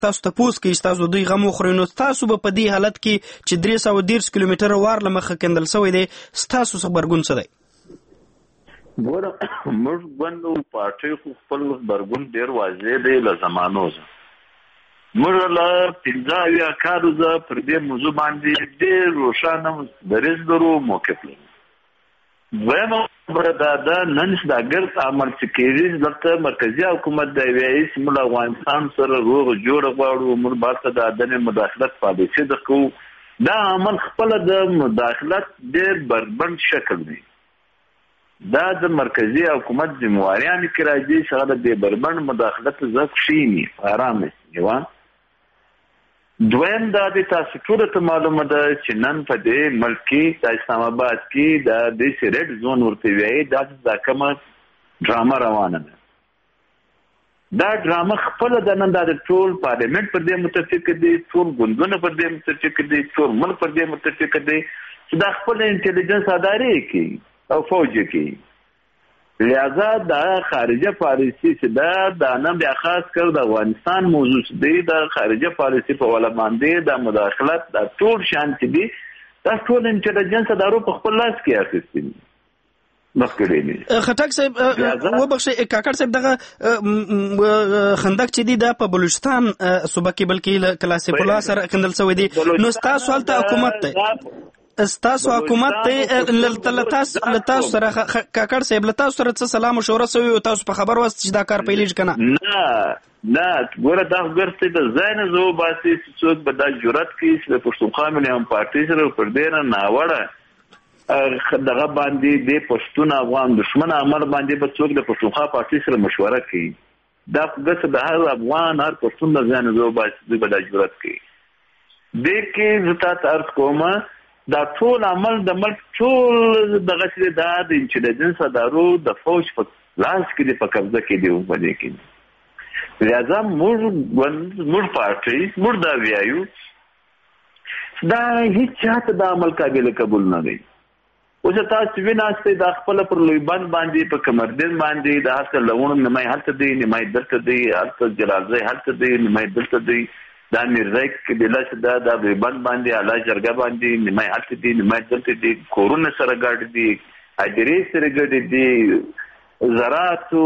تاسو تپوس کوي چې تاسو دوی غم وخورئ، نو ستاسو به په دې حالت کې چې 330 کیلومتره وار له مخه کیندل شوی دی، ستاسو غبرګون څه دی؟ ګوره موږ ګوندو پارټۍ خو خپل غبرګون ډېر واضح دی له زمانو زه موږ له 15 کالو زه پر دې موضوع باندې ډېر روښانه دریځ لرو، موقف لرو. دویمه خبره دا ده نن چې دا ګرد عمل چې کېږي دلته مرکزي حکومت دی وایي چې موږ افغانستان سره روغ جوړه غواړو، موږ باید د عدم مداخلت پالیسي ده کوو. دا عمل خپله د مداخلت ډېر بربند شکل دی. دا د مرکزي حکومت ذمهواریانو کې راځي چې هغه د دې بربند مداخلت زه کښېني په ارامه جوان. دویم دا د تاسو ټولو ته معلومه ده چې نن په دې ملک کې د اسلام آباد کې د دې ریډ زون ورته وایي دا کومه ډرامه روانه ده. دا ډرامه خپله د نن د ټول پارلیمنت پر دې متفق دي، ټول ګوندونه پر دې متفق دي، ټول ملک پر دې متفق دي چې دا خپل انټيليجنس ادارې کوي او فوج کوي. لہذا دا خارجه پالیسی چې دا نه بیا خاص کر د افغانستان موضوع دی، د خارجه پالیسی په ولا باندې د مداخلت د ټول شان چې دی دا ټول انټيليجنس ادارو په خپل لاس کې اخیستي دي. خټک صاحب وبخښئ کاکړ صاحب، دغه خندق چې دی دا په بلوچستان صوبه کې بلکې کلاسیف الله سره کندل شوی دی، نو ستاسو هلته حکومت دی، ستاسو حکومت دی له تاسو سره کاکړ صاحب له تاسو سره څه سلام مشوره شوې او تاسو په خبر واست چې دا کار پیلېږي که نه؟ نه ګوره دا ګرځي د ځای نه زه وباسي چې څوک به دا جرأت کوي چې د پښتونخوا ملي پارټۍ سره پر دې نه ناوړه دغه باندې د پښتون افغان دښمن عمل باندې به څوک د پښتونخوا پارټۍ سره مشوره کوي. دا ګرځي د هر افغان هر پښتون د ځای نه زه وباسي دوی به دا جرأت کوي. دې کې زه تاسو عرض کوم دا ټول عمل د ملک ټول دغه چې دا د انټيليجنس ادارو د فوج په لاس کې دی، په قبضه کې دی په دې کې. لہذا موږ پارټۍ موږ دا وایو دا هیڅ چاته د عمل قابل قبول نه دی. اوس تاسو ویناستئ دا خپل پر لوی بند باندې په کمردین باندې د هڅه لوون نمای هلته دی، نمای دلته دی، هلته جلالزی هلته دی، نمای دلته دی، دا میرزای قبیله چې دا بند باندې اعلی جرګه باندې نمای هلته دي، نمای دلته دي، کورونه سره ګډ دي، هدیرې سره ګډ دي، زراعتو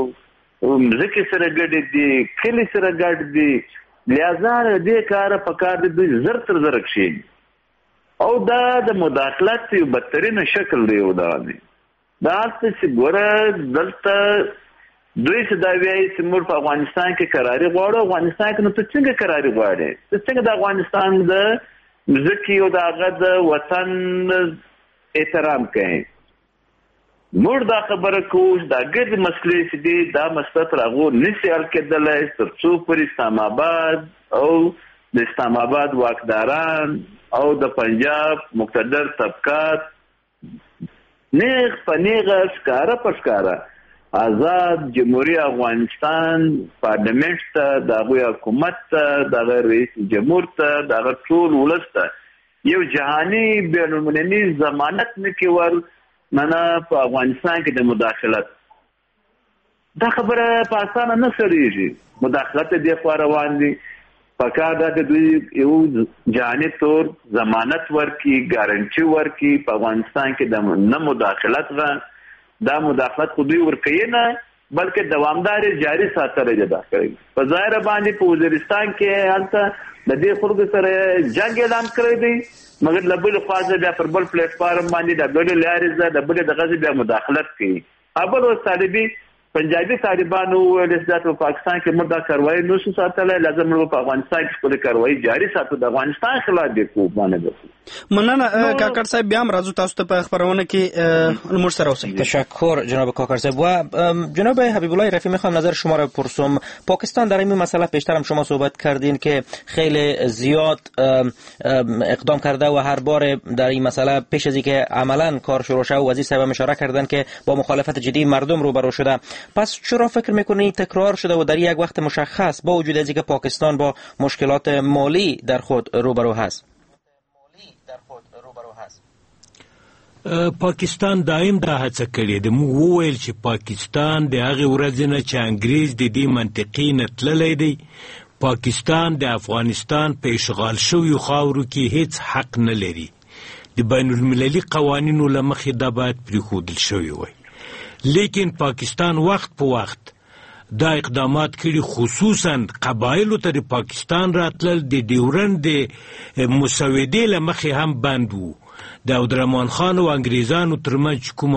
مځکې سره ګډ دي، کلي سره ګډ دي. لہذا دې کاره په کار د دوی زر تر زر کښېني او دا د مداخلت یو بدترینه شکل دی. دا هلته چې ګوره دلته دوی چې دا وایي چې موږ په افغانستان کې قراري غواړو، افغانستان کې نو ته څنګه قراري غواړې؟ ته څنګه د افغانستان د ځمکې او د هغه د وطن احترام کوې؟ موږ دا خبره کوو دا ګرد مسلې چې دي دا مسله تر هغو نشي حل کېدلی تر څو پورې اسلام آباد او د اسلام آباد واکداران او د پنجاب مقتدر طبقات نیغ په نیغه ښکاره په ښکاره آزاد جمهوری افغانستان پارلیمنت ته د هغوی حکومت ته د هغه رئیس جمهور ته د هغه ټول ولس ته یو جهاني بین المللي ضمانت نه کې ور نه په افغانستان کې د مداخلت. دا خبره په اسانه نه سړېږي. مداخلت دې خوا روان دي، پکار دا د دوی یو جهاني طور ضمانت ورکړي، ګارنټي ورکړي په افغانستان کې د نه مداخلت غا دا مداخلت خو دوی ورکوي نه بلکې دوامدار جاری ساتل دا کوي. په ظاهر باندې په وزیرستان کې هلته د دې خلکو سره جنگ اعلان کړی دی، مګر له بلې خوا څخه بیا پر بل پلیټ فارم باندې د بلې لارې ځای د بلې دغه بیا مداخلت کوي. ابل اوس طالبي پنجابي طالبانو ویل چې په پاکستان کې موږ دا کاروایی نو شو ساتلی، لازم موږ په افغانستان کې خپل کاروایی جاری ساتو، د افغانستان خلاف دی کوو باندې. مننه کاکړ صاحب، بیا هم راځو تاسو ته په خبرونه کې موږ سره اوسئ. تشکر جناب کاکړ صاحب. و جناب حبیب الله رفیع میخوام نظر شما را بپرسم. پاکستان در این مسئله پیشتر هم شما صحبت کردین که خیلی زیاد اقدام کرده و هر بار در این مسئله پیش از اینکه عملا کار شروع شد و از این سبب اشاره کردن که با مخالفت جدی مردم روبرو شده. پس چرا فکر میکنی تکرار شده و در یک وقت مشخص با وجود از اینکه پاکستان با مشکلات مالی در خود روبرو هست؟ پاکستان دائم دا هڅه کړې ده. موږ وویل چې پاکستان د هغې ورځې نه چې انګریز د دې منطقې نه تللی دی پاکستان د افغانستان په اشغال شویو خاورو کې هیڅ حق نه لري. د بین المللي قوانینو له مخې دا باید پرېښودل شوی وای. لیکن پاکستان وخت په وخت دا اقدامات کړي، خصوصا قبایلو ته د پاکستان راتلل د ډیورنډ د مسودې له مخې هم بند وو. د عبدالرحمن خان او انګریزانو ترمنځ کومه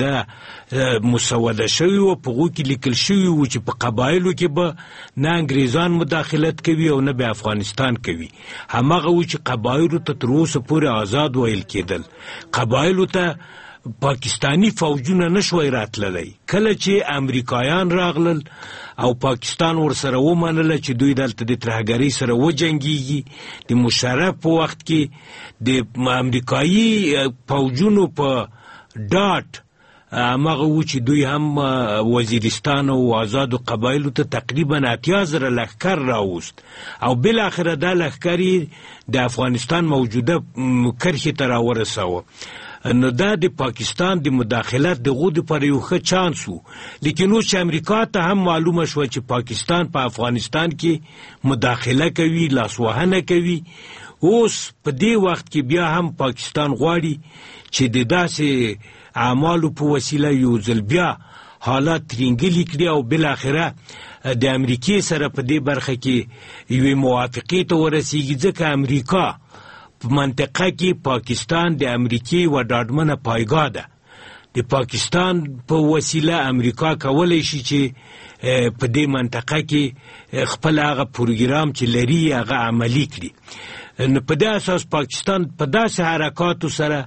معاهده مسوده شوې وه، په هغو کې لیکل شوي وو چې په قبایلو کې به نه انګریزان مداخلت کوي او نه به افغانستان کوي. هماغه وو چې قبایلو ته تر اوسه پورې آزاد ویل کېدل. قبایلو ته پاکستانی فوجونه نشوی راتللی. کله چې امریکایان راغلل او پاکستان ورسره ومنله چې دوی دلته د ترهګرۍ سره وجنګېږي، د مشرف په وخت کې د امریکایي فوجونو په ډاټ هماغه و چې دوی هم وزیرستان او آزادو قبایلو ته تقریبا 80,000 لښکر راوست او بالاخره دا لښکر د افغانستان موجوده کرښې ته راورساوه. نو دا د پاکستان د مداخلت دغو دپاره یو ښه چانس و. لیکن اوس چې امریکا ته هم معلومه شوه چې پاکستان په افغانستان کې مداخله کوي، لاسوهنه کوي، اوس په دې وخت کې بیا هم پاکستان غواړي چې د داسې اعمالو په وسیله یو ځل بیا حالات ترینګلي کړي او بالاخره د امریکې سره په دې برخه کې یوې موافقې ته ورسیږي، ځکه امریکا په منطقه کې پاکستان د امریکې و ډاډمنه پایګاه ده. د پاکستان په وسیله امریکا کولی شي چې په دې منطقه کې خپل هغه پروګرام چې لري هغه عملي کړي. نو په دې اساس پاکستان په داسې حرکاتو سره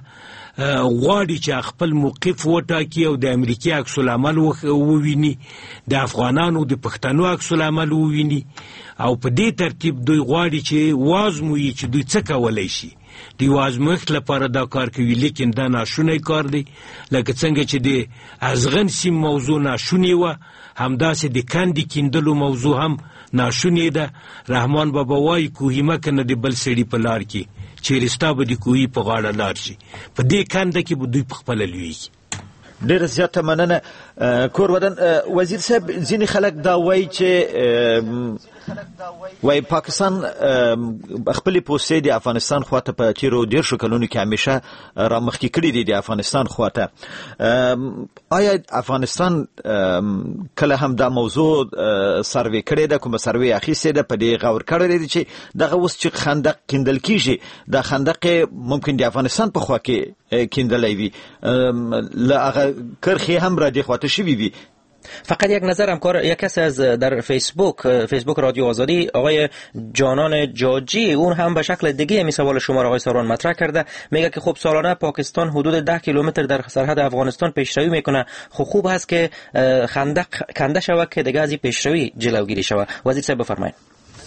غواړي چې خپل موقف وټاکي او د امریکې عکس العمل وویني، د افغانانو د پښتنو عکس العمل وویني، او په دې ترتیب دوی غواړي چې وازموي چې دوی څه کولی شي. دوی وازموښت لپاره دا کار کوي، لیکن دا ناشونی کار دی. لکه څنګه چې د ازغن سیم موضوع ناشونې وه، همداسې د کندې کیندلو موضوع هم ناشونې ده. رحمان بابا وایي کوهي مه کنه د بل سړي په لار کې، چیرې ستا به د کوهي په غاړه لار شي. په دې کنده کې به دوی پخپله لویږي. ډېره زیاته مننه. کور ودان وزیر صاحب، ځینې خلک دا وایي چې وای پاکستان خپل پوسټې د افغانستان خواته په تیرو 10 کلونو کې همیشه را مخکې کړي دي د افغانستان خواته. آیا افغانستان کله هم دا موضوع سروې کړې ده، کومه سروې اخیستې ده، په دې غور کړی دی چې دغه اوس چې خندق کیندل کیږي، دا خندق ممکن د افغانستان په خوا کې کیندلی وي، له هغه کرښې هم را دې خواته شوي وي؟ فقط یک نظر همکار، یک کسی از در فیسبوک رادیو آزادی، آقای جانان جاجی، اون هم به شکل دیگه می سوال شما را آقای ساران مطرح کرده. میگه که خب سالانه پاکستان حدود 10 کیلومتر در سرحد افغانستان پیشروی میکنه، خب خوب هست که خندق کنده شود که دیگه از این پیشروی جلوگیری شود. وزیر صاحب بفرمایید.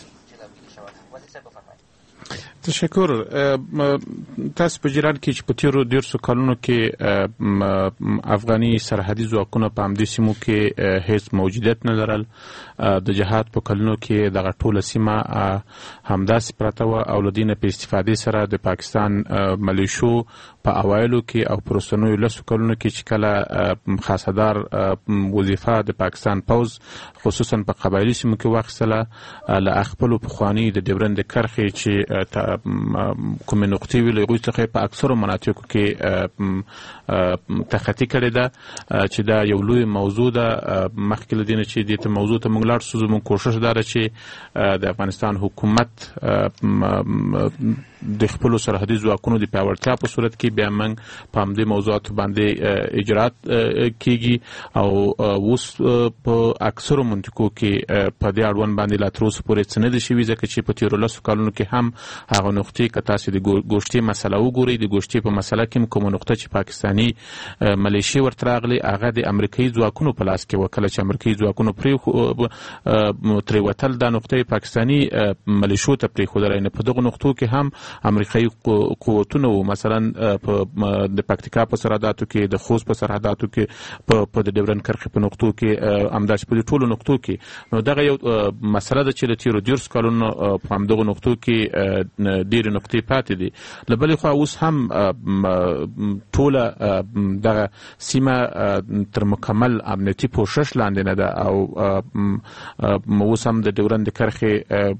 تشکر. تاسو په جریان کې چې په تیرو 10 کلونو کې افغاني سرحدي ځواکونه په همدې سیمو کې هیڅ موجودیت نه لرل. د جهاد په کلونو کې دغه ټوله سیمه همداسې پرته وه او له دې نه په استفادې سره د پاکستان ملیشو په اوایلو کې او په وروستنیو 10 کلونو کې چې کله خاصدار وظیفه د پاکستان پوځ خصوصا په قبایلي سیمو کې واخیستله، له خپلو پخواني د ډیورنډ کرښې چې کومې نقطې وي له هغوی څخه په اکثرو مناطقو کې تخطي کړې ده، چې دا یو لوی موضوع ده. مخکې له دې نه چې دې ته موضوع ته موږ لاړ شو، زموږ کوښښ دا ده چې د افغانستان حکومت د خپلو سرحدي ځواکونو د پیاوړتیا په صورت کې بیا موږ په همدې موضوعاتو باندې اجرات کیږي او اوس په اکثرو منطقو کې په دې اړوند باندې لا تر اوسه پورې څه نه دي شوي، ځکه چې په تېرو 10 کلونو کې هم هغه نقطې که تاسې د ګوشتې مسله وګورئ، د ګوشتې په مسله کې هم کومه نقطه چې پاکستاني ملیشې ورته راغلې هغه د امریکایي ځواکونو په لاس کې وه. کله چې امریکایي ځواکونو ترې وتل، دا نقطه پاکستاني ملیشو ته پرېښودلی نه. په دغو نقطو کې هم امریکایي قوتونه وو، مثلا د پکتیکا په سرحداتو کې، د خوست په سرحداتو کې، په د ډیورنډ کرښې په نقطو کې، همداسې په دې ټولو نقطو کې. نو دغه یو مسله ده چې د تېرو 10 کلونو په همدغو نقطو کې ډېرې نقطې پاتې دي. له بلې خوا اوس هم ټوله دغه سیمه تر مکمل امنیتي پوښښ لاندې نه ده او اوس هم د ډیورند کرښې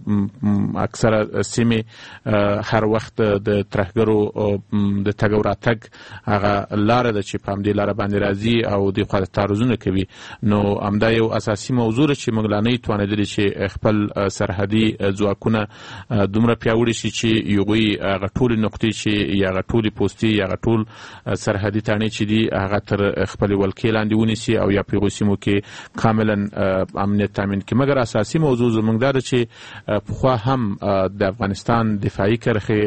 اکثره سیمې هر وخت د ترهګرو د تګ او راتګ هغه لاره ده چې په همدې لاره باندې راځي او دې خوا تعرضونه کوي. نو همدا یو اساسي موضوع ده چې موږ لا نه توانېدلي چې خپل سرحدي ځواکونه دومره پیاوړي شي چې هغوی هغه ټولې نقطې چې یا هغه ټولې پوستې یا هغه ټول سرحدي تاڼې چې دي هغه تر خپلې ولکې لاندې ونیسي او یا په هغو سیمو کې کاملا امنیت تامین کړي. مګر اساسي موضوع زموږ دا ده چې پخوا هم د افغانستان دفاعي کرښې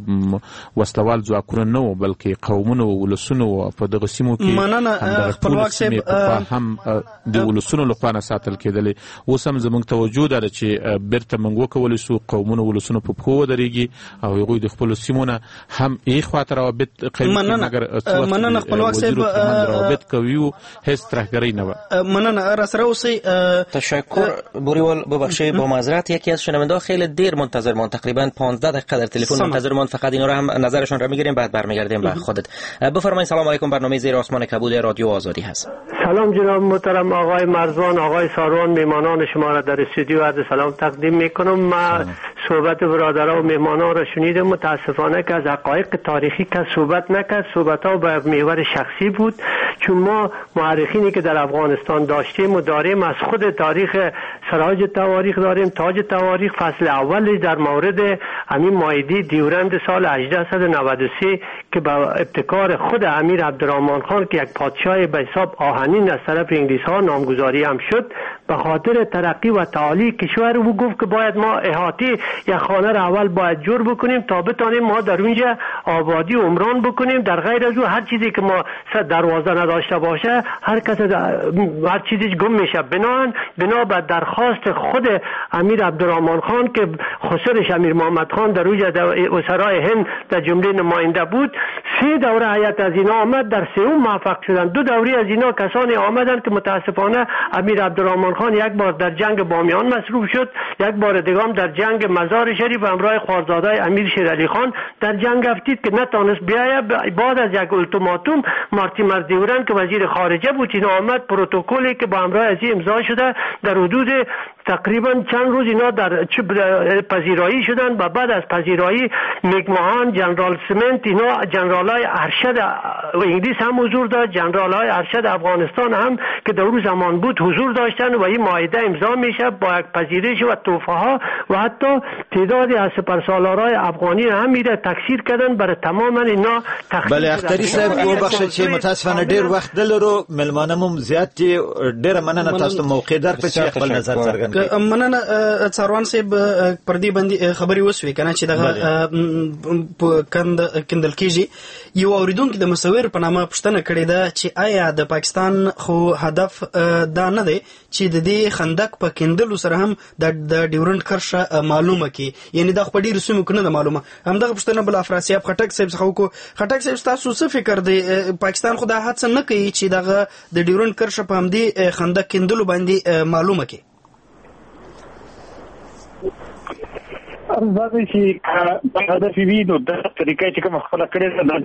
وسلوال ځواکونه نه وو بلکې قومونه و ولسونه وو. په دغه سیمو کې خپلواک صاحب هم د ولسونو لخوا نه ساتل کېدلې. اوس هم زموږ توجه ده چې بیرته موږ وکولی شو قومونه ولسونه په پښو ودرېږي او هغوی د خپلو سیمو نه هم یې خواته روابط قوي کړي. مګر مننه خپلواک صاحب روابط قوي وو، هېڅ ترهګرۍ نه وه. مننه راسره اوسئ. تشکر بوریوال. ببخشید با معذرت یکی از شنونده‌ها خیلی دیر منتظر ماند، تقریبا 15 دقیقه در تلفن منتظر ماند. فقط اینا رو هم نظرشون رو میگیریم بعد برمیگردیم به خودت. بفرمایید. سلام علیکم. برنامه زیر آسمان کبود رادیو آزادی هست. سلام جناب محترم آقای مرزبان، آقای ساروان، میهمانان شما را در استودیو عرض سلام تقدیم میکنم. من صحبت برادرها و میهمانان را شنیدم. متاسفانه که از حقایق تاریخی که صحبت نکرد، صحبت‌ها به محور شخصی بود، چون ما مورخینی که در افغانستان داشتیم و داریم از خود تاریخ سراج تواریخ داریم، تاج تواریخ فصل اولی در مورد همین مائده دیورند سال 1893 که با ابتکار خود امیر عبدالرحمن خان که یک پادشاه به حساب آهنین از طرف انگلیس‌ها نامگذاری هم شد، به خاطر ترقی و تعالی کشور او گفت که باید ما احاطه یک خانه را اول باید جور بکنیم تا بتانیم ما در اونجا آبادی و عمران بکنیم. در غیر از او هر چیزی که ما دروازه نداشته باشه هر کس هر چیزی گم میشه. بنا به درخواست خود امیر عبدالرحمن خان که خسرش امیر محمد خان در اونجا وزرای هند در جمله نماینده بود، 3 دوره هیئت از اینا آمد، در 3 موفق شدن. 2 دوره از اینا کسانی آمدند که متاسفانه امیر عبدالرحمن خان یک بار در جنگ بامیان مصروف شد، یک بار دیگه هم در جنگ مزار شریف همراه خوارزاده امیر شیر علی خان در جنگ افتید که نتونست بیاید. بعد از یک التیماتوم مارتیمر دیورند که وزیر خارجه بود اینا آمد، پروتکلی که با همراه از امضا شده در حدود تقریبا چند روز اینا در پذیرایی شدن و بعد از پذیرایی میگماهان، جنرال سمنت، اینا جنرالای ارشد انگلیس هم حضور داشت، جنرالای ارشد افغانستان هم که در اون زمان بود حضور داشتن و این معاهده امضا میشه با یک پذیرش و توفه ها و حتی تعدادی از سپرسالارای افغانی هم میره تکثیر کردن برای تماما اینا تخصیص. بله اختری صاحب وبخښه چې متاسفانه ډیر وخت دلرو ملمانه مم زیات دي. ډیره مننه تاسو موقع در په چې خپل نظر څرګند کړئ. مننه څاروان صاحب پر دې باندې خبري وسوي کنه چې دغه کندل کیږي. یو اوریدونکو د مصور په نامه پوښتنه کړې ده چې آیا د پاکستان خو هدف دا نه دی چې د دې خندق په کندلو سره هم د ډیورند کرښه معلومه کی، یعنی دا خو ډیر سمو کنه معلومه. همدغه پوښتنه بل افراسیاب خټک صاحب څخه وکړو. خټک صاحب تاسو څه فکر دی پاکستان خو دا هڅه نه کوي چې دغه د ډیورند کرښه په همدې خندق کندلو باندې معلومه کی؟ ارزاده چې هدف وي نو د طریقې چې کوم خپل کړی ده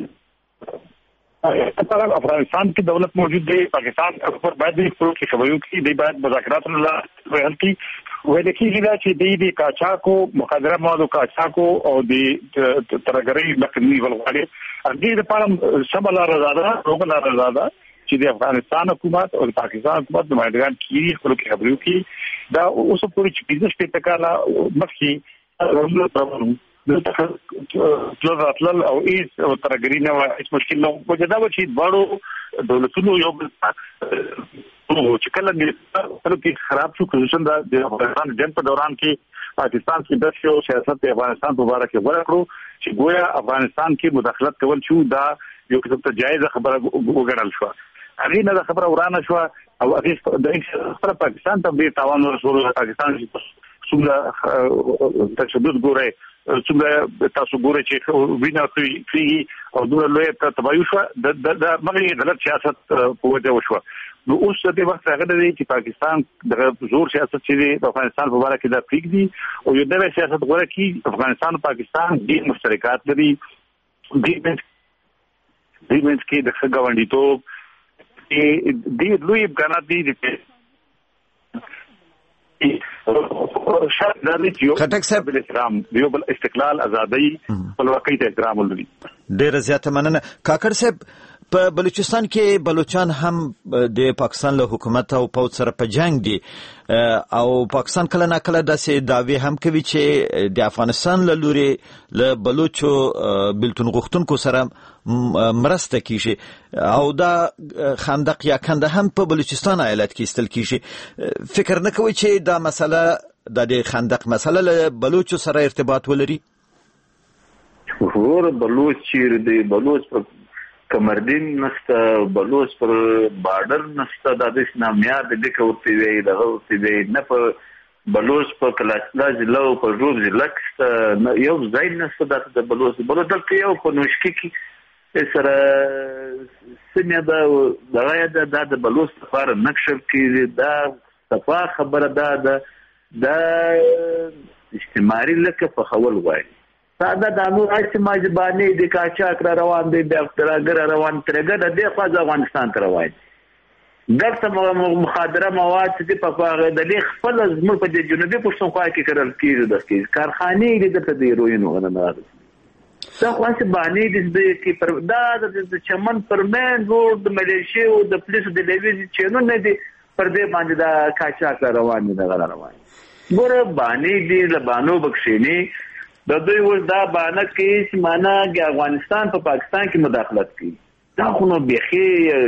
په افغانستان کې دولت موجود دی. پاکستان پر باید د خپل خبرو کې دی باید مذاکرات نه ویل کی ویل کېږي چې د قاچاقو مخدره موادو قاچاقو او د ترهګرۍ مخنیوي ولغواړي دې لپاره سمه لاره ده روغه لاره ده چې د افغانستان حکومت او پاکستان حکومت نمائندگان کې خپل خبرو کې دا اوس پوری چې 15 ټکا مخکې د تخلل او ایس او ترګری نه هیڅ مشکل نه وجدا و چې باړو دولتونو یو بل چې کله کې خراب شو پوزیشن د افغانستان جنگ په دوران کې پاکستان کې د سیاست د افغانستان په اړه کې ورکړو چې ګویا افغانستان کې مداخلت کول شو دا یو قسم ته جایز خبره وګڼل شو. هغه نه خبره ورانه شو او هغه د پاکستان ته به تاوان ورسول. پاکستان څومره تشدد ګوري، څومره تاسو ګوري چې وینا کوي او دوه لوی تبایو شو د مغربي دولت سیاست په وجه وشو. نو اوس د وخت هغه دی چې پاکستان د زور سیاست چې د افغانستان په اړه کې د پریږدي او یو د سیاست غوړه کې افغانستان او پاکستان د مشترکات لري د کې د ښه ګاونډیتوب د لوی امکانات دي خټک صاحب یو بل استقلال ازادي خپلواکۍ ته احترام ولري. ډېر زیاته مننه. کاکړ صاحب په بلوچستان کې بلوچان هم د پاکستان له حکومت او پوځ سره په جنگ دي او پاکستان کله ناکله داسې دعوی هم کوي چې د افغانستان له لوري له بلوچو بلتون غوښتونکو سره مرسته کیږي او دا خندق یا کنده هم په بلوچستان ایالت کې استل کیږي. فکر نه کوي چې دا مسله د خندق مسله له بلوچو سره ارتباط ولري؟ ور بلوچ چیر دی بلوچ په کمردین نسته بلوچ پر بارډر نسته د دې نامیار د دې کوتي وی د هوتي وی نه په بلوچ په کلاسلا ضلع او په روب ضلع کې یو ځای نسته د بلوچ دلته یو په نوشکی کې سره سیمه د بلوچ لپاره نقشر کې دا صفا خبره ده اجتماعي لکه په خول وای ساده د نور اجتماعي باندې د کاچاک را روان دي د افتراګر روان ترګه د دې خواځ افغانستان ته روان دلته مخادره مواد چې په هغه د لیک خپل زموږ په جنوبي پښتونخوا کې کړل کېږي د کارخانې د ته دی روینو غنه دا خاصه باندې د کې پر دا د چمن پرمن روډ د ملیشیا او د پولیسو د لیویز چینو نه دي پر دې باندې دا کاچاک روان دي دا روان ګوره باندې دی لبانو بخښینی د دوی ول دا باندې کې چې معنا د افغانستان په پاکستان کې مداخلت کوي دا خو نو بيخي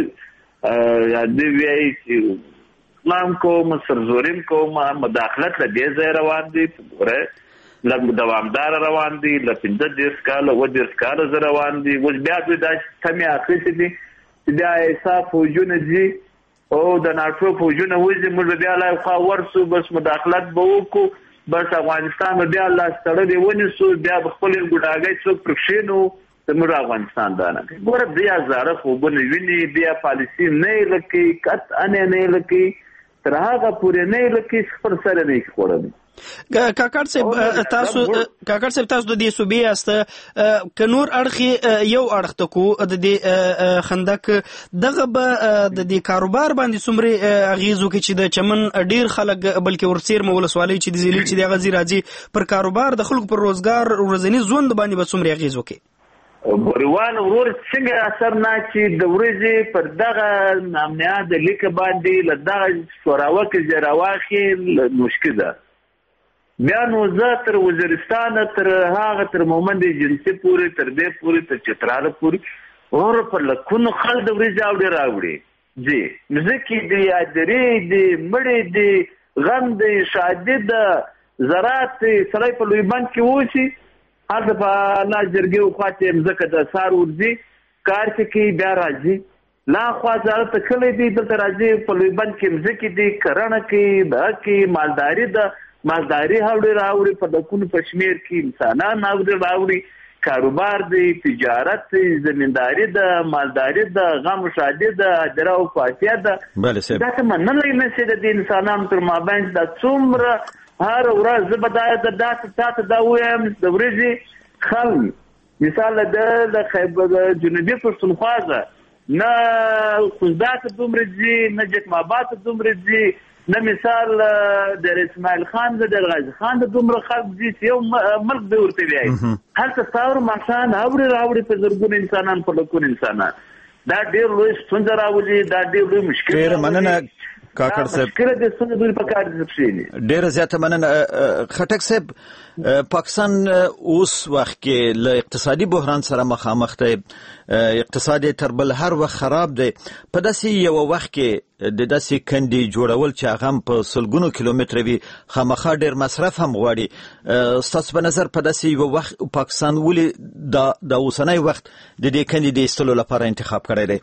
د وی چې اسلام کو مسرزوریم کو مداخلت له دې ځای روان دي ګوره لږ دوامدار روان دي ل 15 کال او 10 کال روان دي اوس بیا دوی دا سمې اخیستي دي چې دا حساب وجونه دي او د ناټو فوجونه وځي موږ بیا لا خو ورسو بس مداخلت به وکړو بس افغانستان بیا الله ستړي ونیسو بیا خپل ګډاګي څوک پرښینو د موږ افغانستان دانه ګوره بیا زاره خو بنه ویني بیا پالیسی نه لکه کټ ان نه لکه تر هغه پورې نه لکه خپل سره نه کوړم. کاکړ صاحب تاسو د دې صوبې است کنور اړخي یو اړخ تکو د دې خندق دغه به د دې کاروبار باندې څومره اغیزو کې چې د چمن ډیر خلک بلکې ورسیر مولسوالۍ چې د زیلی چې د غزي راځي پر کاروبار د خلکو پر روزګار ورځنی ژوند باندې به څومره اغیزو کې وريوان ورور څنګه اثر نه چې د ورځې پر دغه نامنیا د لیک باندې لدغه شوراوه کې جراواخي مشکل ده بیا نو زه تر وزیرستان تر هغه تر مومند جنسي پوری تر دې پوری تر چتراله پوری اور پر لکونو خلک د ورځې اوړي راوړي جی مزکی دی ادري دی مړی دی غم دی شادي د زراعت سړی په لوی بند کې وسی هغه په الله جرګي خواته مزکه د سار ورځي کار کې بیا راځي لا خوا ځاله ته کلی دی د راځي په لوی بند کې مزکی دی کرنه کې د کې مالداري د مالداري هاوړي راوړي په دکونو پښمیر کې انسانان راوړي کاروبار دی تجارت دی زمینداری د مالداري د غم شادي د اجرا او فاتحه د دا څه منلې نه د انسانانو تر مابین د څومره هر ورځ بدايه د داسې دا وایم د ورځې خل مثال د خیبر جنوبي پښتونخوا نه خوندات دومره دي نه جکمابات دومره دي نه مثال د اسماعیل خان د غازی خان د دومره خلک دي چې یو ملک به ورته وایي هلته څاور ماشان راوړي په زرګون انسانان په لکون انسانان دا ډېر لوی ستونزه راوړي دا ډېر لوی مشکل ډېر مننه کاکړ صاحب کله د ستونزې دوی په کار دي څه ډېر زیاته مننه خټک صاحب پاکستان اوس وخت کې له اقتصادي بحران سره مخامخ دی اقتصاد تر بل هر وخت خراب دی په داسې یو وخت کې د داسې کندې جوړول چې هغه په سلګونو کیلومتره وي خامخا ډېر مصرف هم غواړي ستاسو په نظر په داسې یو وخت پاکستان ولې د اوسنی وخت د دې کندې د ایستلو لپاره انتخاب کړی دی؟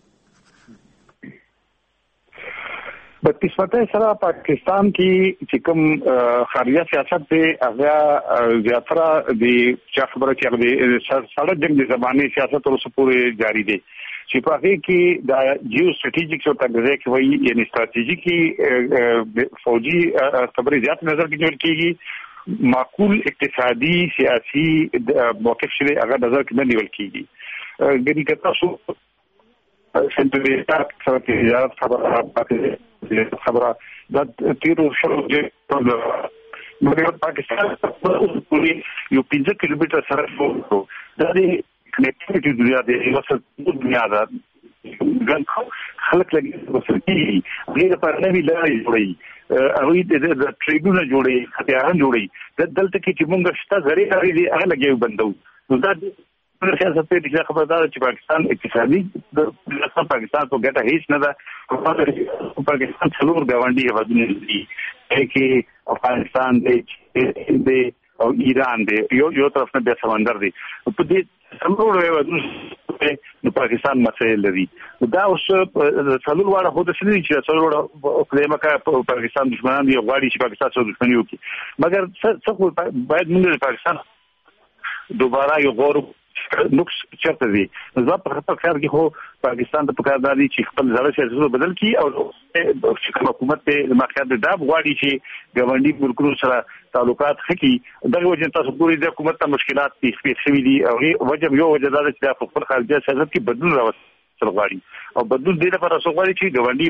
بتیسمته سره پاکستان کې چې کوم خارجه سیاست دی هغه زیاتره د چا خبره چې د سړک جنگ د زمانه سیاست اوس پورې جاری دی چې په هغه کې د جیو سټریټیجیک او تګزه کې وایي یعنی ستراتیژیکي فوجي خبرې زیات نظر کې جوړ کیږي معقول اقتصادي سیاسي موقف شری هغه نظر کې نه نیول کیږي ګنې کته شو سنټریټات سره خبره د تیرو شلو مګر پاکستان پوری یو 15 کیلومتر سره وو دا د کنیکټیویټي دنیا د وسط دنیا دا ګن خلک لګي وسرتي غیر پر نوی لارې جوړي اوی د ټریډونه جوړي هتیاران جوړي دلته کې چې موږ شته زری لري هغه لګي بندو نو دا سیاست په دې خبردار چې پاکستان اقتصادي د پاکستان په ګټه هیڅ نه ده پاکستان څلور غونډي هوادونه دي کې افغانستان دی او ایران دی یو طرف نه د سمندر دی په دې څلور هوادونه نو پاکستان مسایل لري دا اوس څلور واړه خو د سړي چې څلور په مکه پاکستان دښمنان دی غواړي چې پاکستان سره دښمني وکړي مګر څه باید موږ پاکستان دوباره یو غور نقص چرته دي زه په خپل خیال کې خو پاکستان د پکارداري چې خپل ځل سیاست بدل کی او حکومت په مخاطب دا غواړي چې ګاونډي ملکونو سره تعلقات خکې دغه وجه تاسو ګورئ د حکومت ته مشکلات پیښ شوي دي او وجه یو وجه دا چې د خپل خارجه سیاست کې بدلون راوستل غواړي او بدلون دې لپاره غواړي چې ګاونډي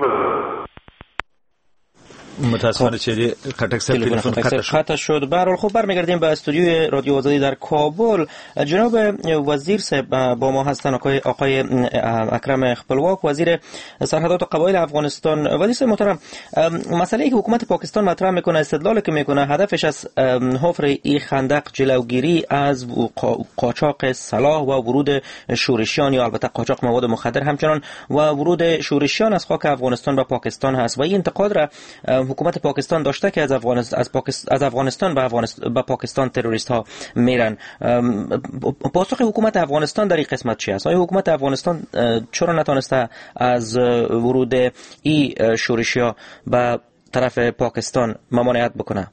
متاسفانه چې خټک صاحب تلفن قطع شد. به هر حال خب برمیگردیم به استودیوی رادیو آزادی در کابل. جناب وزیر صاحب با ما هستن، آقای اکرم خپلواک، وزیر سرحدات و قبایل افغانستان. وزیر صاحب محترم، مسئله که حکومت پاکستان مطرح میکنه، استدلالی که میکنه، هدفش از حفر این خندق جلوگیری از قاچاق سلاح و ورود شورشیان یا البته قاچاق مواد مخدر همچنان و ورود شورشیان از خاک افغانستان به پاکستان هست و این انتقاد را حکومت پاکستان داشته که از افغانستان به پاکستان تروریست ها میرن. پاسخ حکومت افغانستان در این قسمت چی است؟ آیا حکومت افغانستان چرا نتونسته از ورود این شورشی ها به طرف پاکستان ممانعت بکنه؟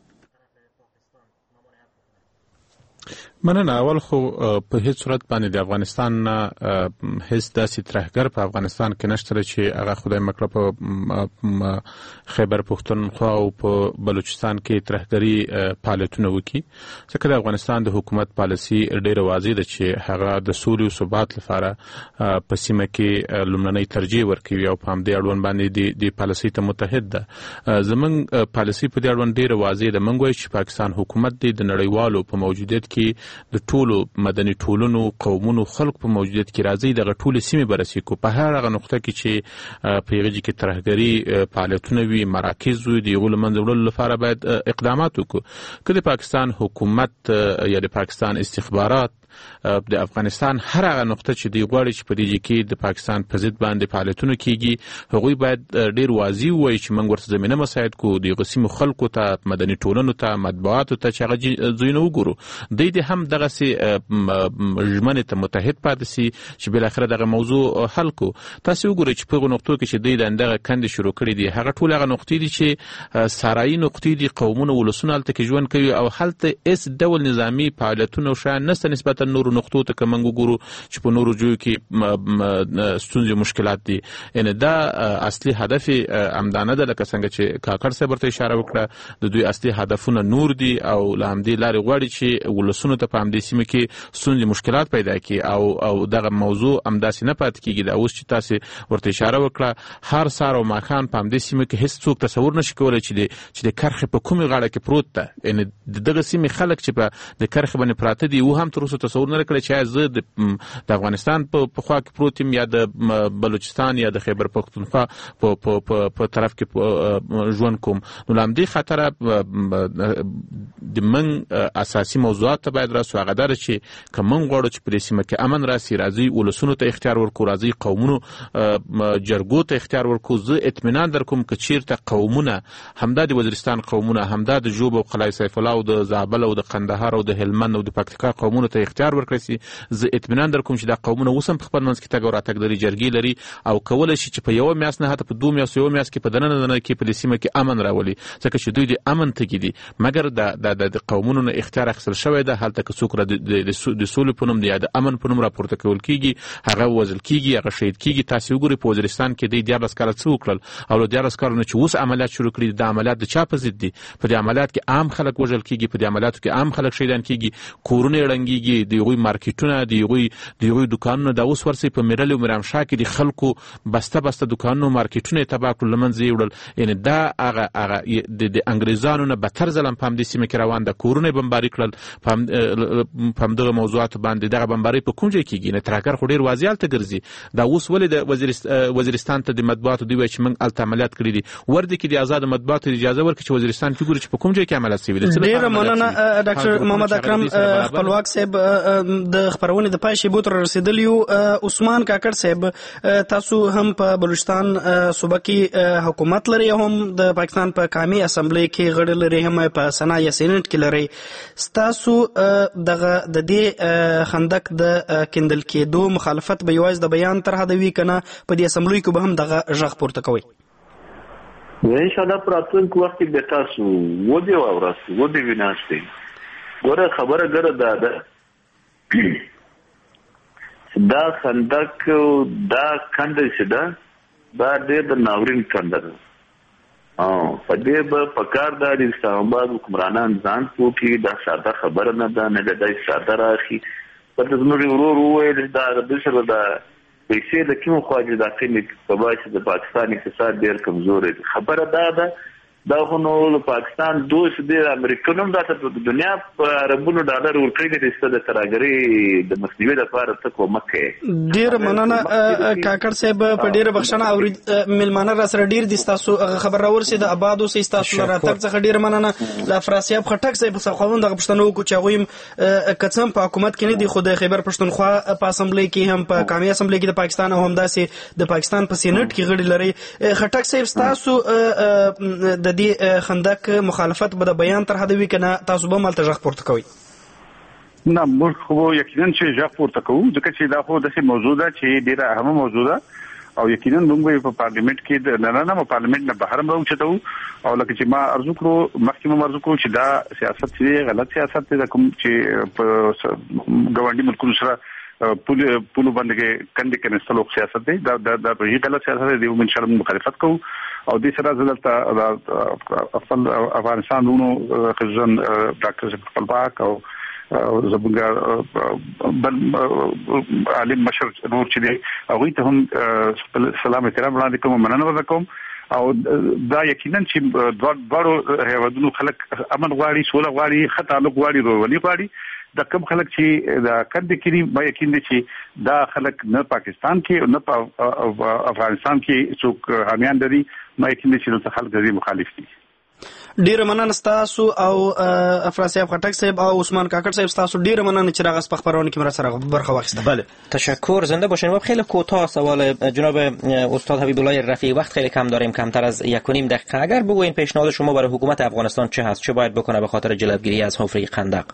مننه. اول خو په هیڅ صورت باندې د افغانستان هیڅ داسې ترهګر په افغانستان کې نشته چې هغه خدای مکړه په خیبر پختونخوا او په بلوچستان کې ترهګری فعالیتونه وکړي، ځکه د افغانستان د حکومت پالیسي ډیره واضح ده چې هغه د سولې او ثبات لپاره په سیمه کې لومړنۍ ترجیح ورکوي او په همدې اړوند باندې د پالیسي ته متحد ده. زمونږ پالیسي په دې اړوند ډیره واضح ده. موږ وایو چې پاکستان حکومت د نړیوالو په موجودیت کې د ټولو مدني ټولنو قومونو خلق په موجودیت کې راځي دغه ټولې سیمې بررسي کو په هر هغه نقطه کې چې په هغه کې ترهګری فعالیتونه وي، مراکز وي، د یو لمنځه وړلو لپاره باید اقدامات وکړو. که د پاکستان حکومت یا د پاکستان استخبارات د افغانستان هر هغه نقطه چې دی غواړي چې په دې کې د پاکستان په ضد باندې فعالیتونه کیږي، هغوی باید ډیر واضح وایي چې موږ ورته زمينه مساعد کو د قسم خلکو ته، مدني ټولنو ته، مطبوعاتو ته چې هغه زوینه وګورو. د دې هم دغه سي ژمنه ته متحد پاتې سي چې بل اخر دغه موضوع حل کو. تاسو وګورئ چې په نقطو کې چې د دغه کند شروع کړی دی، هغه ټول هغه نقطې دي چې سارای نقطې دي، قومونه ولسونه هلته کې ژوند کوي او هلته اس ډول نظامی فعالیتونه شان نسته نسبت نورو نقطو ته کوم وګورو چې په نورو جو کې ستونزې مشکلات دي. ان دا اصلي هدف عمدانه ده، لکه څنګه چې کاکړ صاحب ورته اشاره وکړه، د دوی اصلي هدفونه نور دي او لامدې لارې غواړي چې ولسونو ته په همدې سیمه کې ستونزې مشکلات پیدا کړي او دغه موضوع همداسې نه پاتې کېږي. دا اوس چې تاسو ورته اشاره وکړه، هر سهار او ماښام په همدې سیمه کې هیڅ څوک تصور نشي کولی چې د کرخې په کومې غاړه کې پروت ده. ان دغه سیمې خلک چې په د کرخې باندې پراته دي و هم تر اوسه تصور نه کړی چې زه د افغانستان په خوا کې پروت یم یا د بلوچستان یا د خیبر پختونخوا په طرف کې ژوند کوم. نو لامدې خطر د من اساسي موضوعات ته باید راسو هغه در چې که من غواړو چې په سیمه کې امن راسي، راځي ولسونو ته اختیار ورکو، راځي قومونو جرګو ته اختیار ورکو. زه اطمینان در کوم که چیرته قومونه همدا د وزیرستان قومونه، همدا د جوب او قلعه سیف الله او د زابل او د قندهار او د هلمند او د پکتیکا قومونو ته اختیار اختیار ورکړی سي. زه اطمینان در کوم چې دا قومونه اوس هم په خپل منځ کې تګ او راتګ لري، جرګې لري او کولی شي چې په یوه میاشت نه حتی په 2 میاشتو 1 میاشت کې په دننه کې په دې سیمه کې امن راولي، ځکه چې دوی د امن تږي دي. مګر د قومونو نه اختیار اخیستل شوی ده، هلته که څوک د سولې په نوم یا د امن په نوم راپورته کول کېږي، هغه وژل کېږي، هغه شهید کېږي. تاسې وګورئ په وزیرستان کې دوی 14 کاله څه وکړل، او له 14 کالو نه چې اوس عملیات شروع کړي، د عملیات د چا په ضد دي؟ په دې عملیات کې عام خلک وژل کېږي، په دې عملیاتو کې عام خلک شهیدان کېږي، کورونه یې ړنګېږي، د هغوی مارکیټونه، د هغوی دوکانونه. دا اوس ورسئ په میرل او میرامشاه کې د خلکو بسته دکانونو مارکیټونه یې تباه کړل، له منځه یې وړل. یعنې دا هغه د انګریزانو نه بدتر ظلم په همدې سیمه کې روان ده. کورونه یې بمباري کړل په همدغه موضوعاتو باندې. دغه بمباري په کوم ځای کېږي؟ ترهګر خو ډېر واضح هلته ګرځي. دا اوس ولې د وزیرستان ته د مطبوعاتو دوی وایي چې موږ هلته عملیات کړي دي؟ وردی کې د آزاد مطبوعاتو اجازه ورکړي چې وزیرستان کې ګوري چې په کوم ځای کې عملیات شوي دي. ډېره مننه ډاکټر محمد اکرم خپلواک صاحب. د خپرونې د پای شیبو ته رسېدلي یو. عثمان کاکړ صاحب، تاسو هم په بلوچستان صوبه کې حکومت لري، هم د پاکستان په قومي اسمبلی کې غړي لري، هم په سنا یا سینټ کې لري. ستاسو دغه د دې خندق د کیندل کېدو مخالفت به یوازې د بیان تر حده وي که نه په دې اسمبلی کې به هم دغه غږ پورته کوئ؟ انشاءالله په راتلونکي وخت کې به تاسو ودې واورئ، ودې ویناستئ. ګوره خبره ګره دا ده دا خندق دا کنده چې ده دا ډېر د ناورین کنده ده. په دې به پکار ده د اسلام آباد حکمرانان ځان پوکي. دا ساده خبره نه ده، نه ده ساده راخي. په زموږ ورور وویل دا د سره د پیسې د کوم خواجه د کلینیک په باعث د پاکستان اقتصاد ډېر کمزوري دی. خبره دا ده دا خو نو پاکستان دوست دی، امریکا هم دا ته د دنیا په عربونو ډالر ورکړي دي چې د ترهګرۍ د مخنیوي لپاره ته کومک کوي. ډېره مننه کاکړ صاحب، په ډېره بخښنه او میلمانه را سره ډېر دي. ستاسو خبر راورسېده، آباد اوسئ. ستاسو له راتګ څخه ډېره مننه. له افراسیاب خټک صاحب څخه خو دغه پوښتنه وکړو چې هغوی هم که څه هم په حکومت کې نه دي، خو د خیبر پښتونخوا په اسمبلی کې هم په قومي اسمبلی کې د پاکستان او همداسې د پاکستان په سینټ کې غړي لري. خټک صاحب، ستاسو د دې خندق مخالفت به د بیان تر حده وي که نه تاسو به هم هلته غږ پورته کوئ؟ نه، موږ خو یقینا چې غږ پورته کوو، ځکه چې دا خو داسې موضوع ده چې ډېره اهمه موضوع ده او یقینا موږ به په پارلیمنت کې نه پارلیمنت نه بهر هم راوچتو. او لکه چې ما ارزو کړو مخکې مو ارزو کړو چې دا سیاست چې غلط سیاست دی، کوم چې په ګاونډي ملکونو سره پولو باندې کندې کنيستلو سیاست دی، دا په هیڅ غلط سیاست دی. موږ انشاءالله مخالفت کوو او دې سره زلته خپل افغانستان ورونو خزن ډاکټر خپلواک او زموږ بل عالم مشر نور چې دی هغوی ته هم سلام احترام وړاندې کوم، مننه کوم. او دا یقینا چې دواړو هیوادونو خلک امن غواړي، سوله غواړي، ښه تعلق غواړي، ورورولي غواړي. دا کوم خلک چې دا کنده کړي ما یقین دي چې دا خلک نه پاکستان کې نه په افغانستان کې څوک حامیان لري. ما یقین دي چې نو خلک دې مخالف دي. ډیره مننه ستاسو او افراسیاب خټک صاحب او عثمان کاکړ صاحب، ستاسو ډیره مننه چې راغست په خبرونه کې مرا سره برخه واخیسته. بله تشکر، زنده باشین. خیلی کوتاه سوال جناب استاد حبیب الله رفیعی، وقت خیلی کم داریم، کمتر از 1.5 دقیقه. اگر بگوین پیشنهاد شما برای حکومت افغانستان چه هست؟ چه باید بکنه به خاطر جلوگیری از حفره خندق؟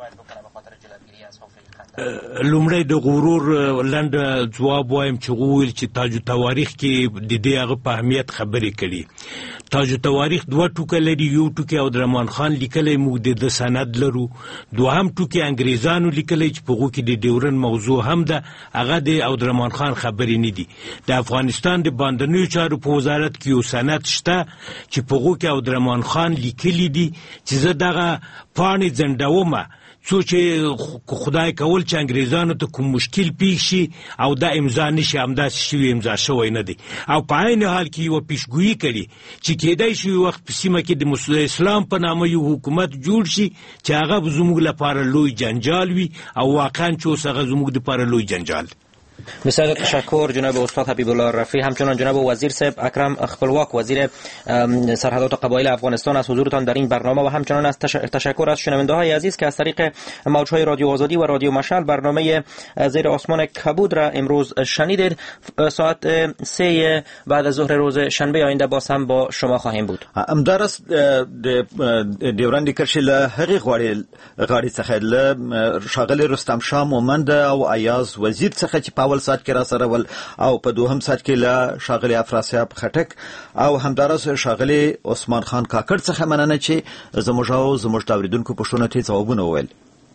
لومړی د غرور لنډ ځواب وایم چې وویل چې تاج تواریخ کې د دې هغه په اهمیت خبرې کړي. تاج تواریخ 2 ټوکه لري، یو ټوکی عبدالرحمن خان لیکلی، موږ د سند لرو. دوهم ټوکی انګریزانو لیکلی چې په هغو کې د ډیورن موضوع هم ده، هغه د عبدالرحمن خان خبرې نه دي. د افغانستان د باندنیو چارو په وزارت کې یو سند شته چې په هغو کې عبدالرحمن خان لیکلی دي چې زه دغه پاڼې ځنډومه څو چې خدای کول چې انګریزانو ته کوم مشکل پیښ شي او دا امضا نشي، همداسې شوي امضا شوی نه دی. او په عین حال کې یوه پیشګویي کړي چې کیدای شي وخت په سیمه کې د اسلام په نامه یو حکومت جوړ شي چې هغه زموږ لپاره لوی جنجال وي، او واقعا چې اوس هغه زموږ لپاره لوی جنجال. بسیار تشکر جناب استاد حبیب الله رفیع. همچنان جناب وزیر صاحب اکرم خپلواک وزیر سرحدات و قبایل افغانستان از حضورتان در این برنامه و همچنان از تشکر از شنونده‌های عزیز که از طریق موج‌های رادیو آزادی و رادیو مشعل برنامه زیر آسمان کبود را امروز شنیدید. ساعت 3 بعد از ظهر روز شنبه آینده باز هم با شما خواهیم بود. امدارس دیوران کرشل هغه غاړي څخه له شاغل رستم شاه مومند او ایاز وزیر څخه چې پاول سات کې را سره ول او په دوهم سات کې له شاغل افراسیاب خټک او همدارس شاغل عثمان خان کاکړ څخه مننه چې زموږ اوریدونکو پښتون ته ځوابونه وویل.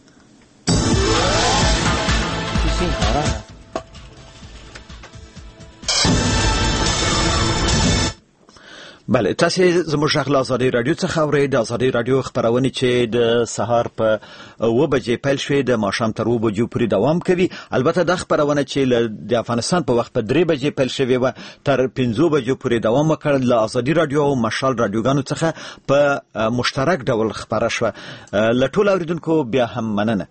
بله تاسو زموږ غږ آزادي رادیو څخه اورئ. د آزادي رادیو خبرونه چې د سهار په 9 بجې پیل شوې د ماښام تر 2 بجو پورې دوام کوي. البته د خبرونه چې د افغانستان په وخت په 3 بجې پیل شوې و تر 5 بجو پورې دوام وکړ. د آزادي رادیو او مشال رادیوګانو څخه په مشترک ډول خبره شوه. له ټول اوریدونکو بیا هم مننه.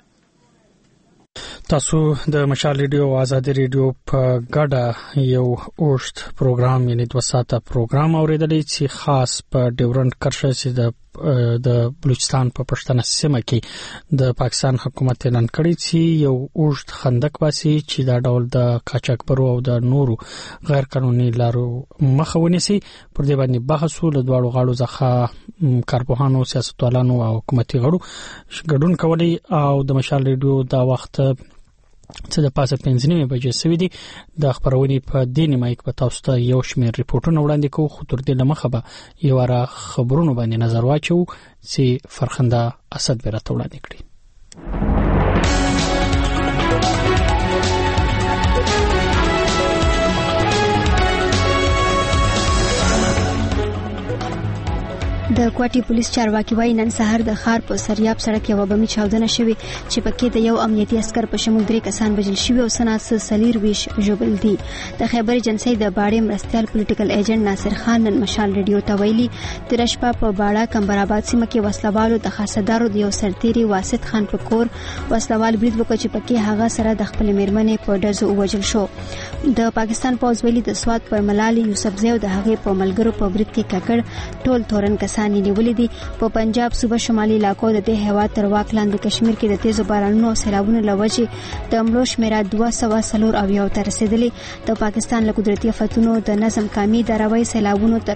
تاسو د مشال ریډیو او آزادي ریډیو په ګډه یو اوږد پروګرام یعنی 2 ساعته پروګرام اوریدلی چې خاص په ډیورنډ کرښه چې د بلوچستان په پښتنه سیمه کې د پاکستان حکومت اعلان کړی چې یو اوږد خندق باسي چې دا ډول د قاچاقبرو او د نورو غیر قانوني لارو مخه ونیسي. پر دې باندې بحث ول دواړو غاړو ځخه کارپوهانو سیاستوالانو او حکومتي غړو ګډون کولی او د مشال ریډیو دا وخت چې د پاسه 15 بجې سوي دي د خبرونې په دیني مایک په تاسو ته یو شمېر ریپورتونه وړاندې کوو. خو تر دې لمخه به یو را خبرونو باندې نظر واچو چې فرخنده اسد بیرته وړاندې کړي. د کوټي پولیس چارواکي وایي نن سهار د ښار په سریاب سړک یو بمي چاودنه شوې چې پکې د یو امنیتي عسكر په شمول 3 کسان وژل شوي او سنات سلیر ویش ژوبل دي. د خیبر ایجنسی د باړې مرستيال پولیټیکل ایجنټ ناصر خان نن مشال ریډیو ته ویلي د رشپا په باړه کمبرآباد سیمه کې وسلوالو د خاصدارو د یو سرتيري واسط خان په کور وسلوال برید وکړ چې پکې هغه سره د خپل میرمنې په ډزو وژل شو. د پاکستان پوز ویلي د سواد په ملالي یوسفزی او د هغه په ملګرو په برید کې ککړ ټول تورن کسان نیولې دي. په پنجاب صوبه شمالي علاقو د دې هوا تر واک لاندې کشمیر کې د تیزو بارانونو او سیلابونو لوجې د حملو شمیره 240 ته رسیدلې. د پاکستان له قدرتي آفتونو د نظم کامي دراوي سیلابونو تر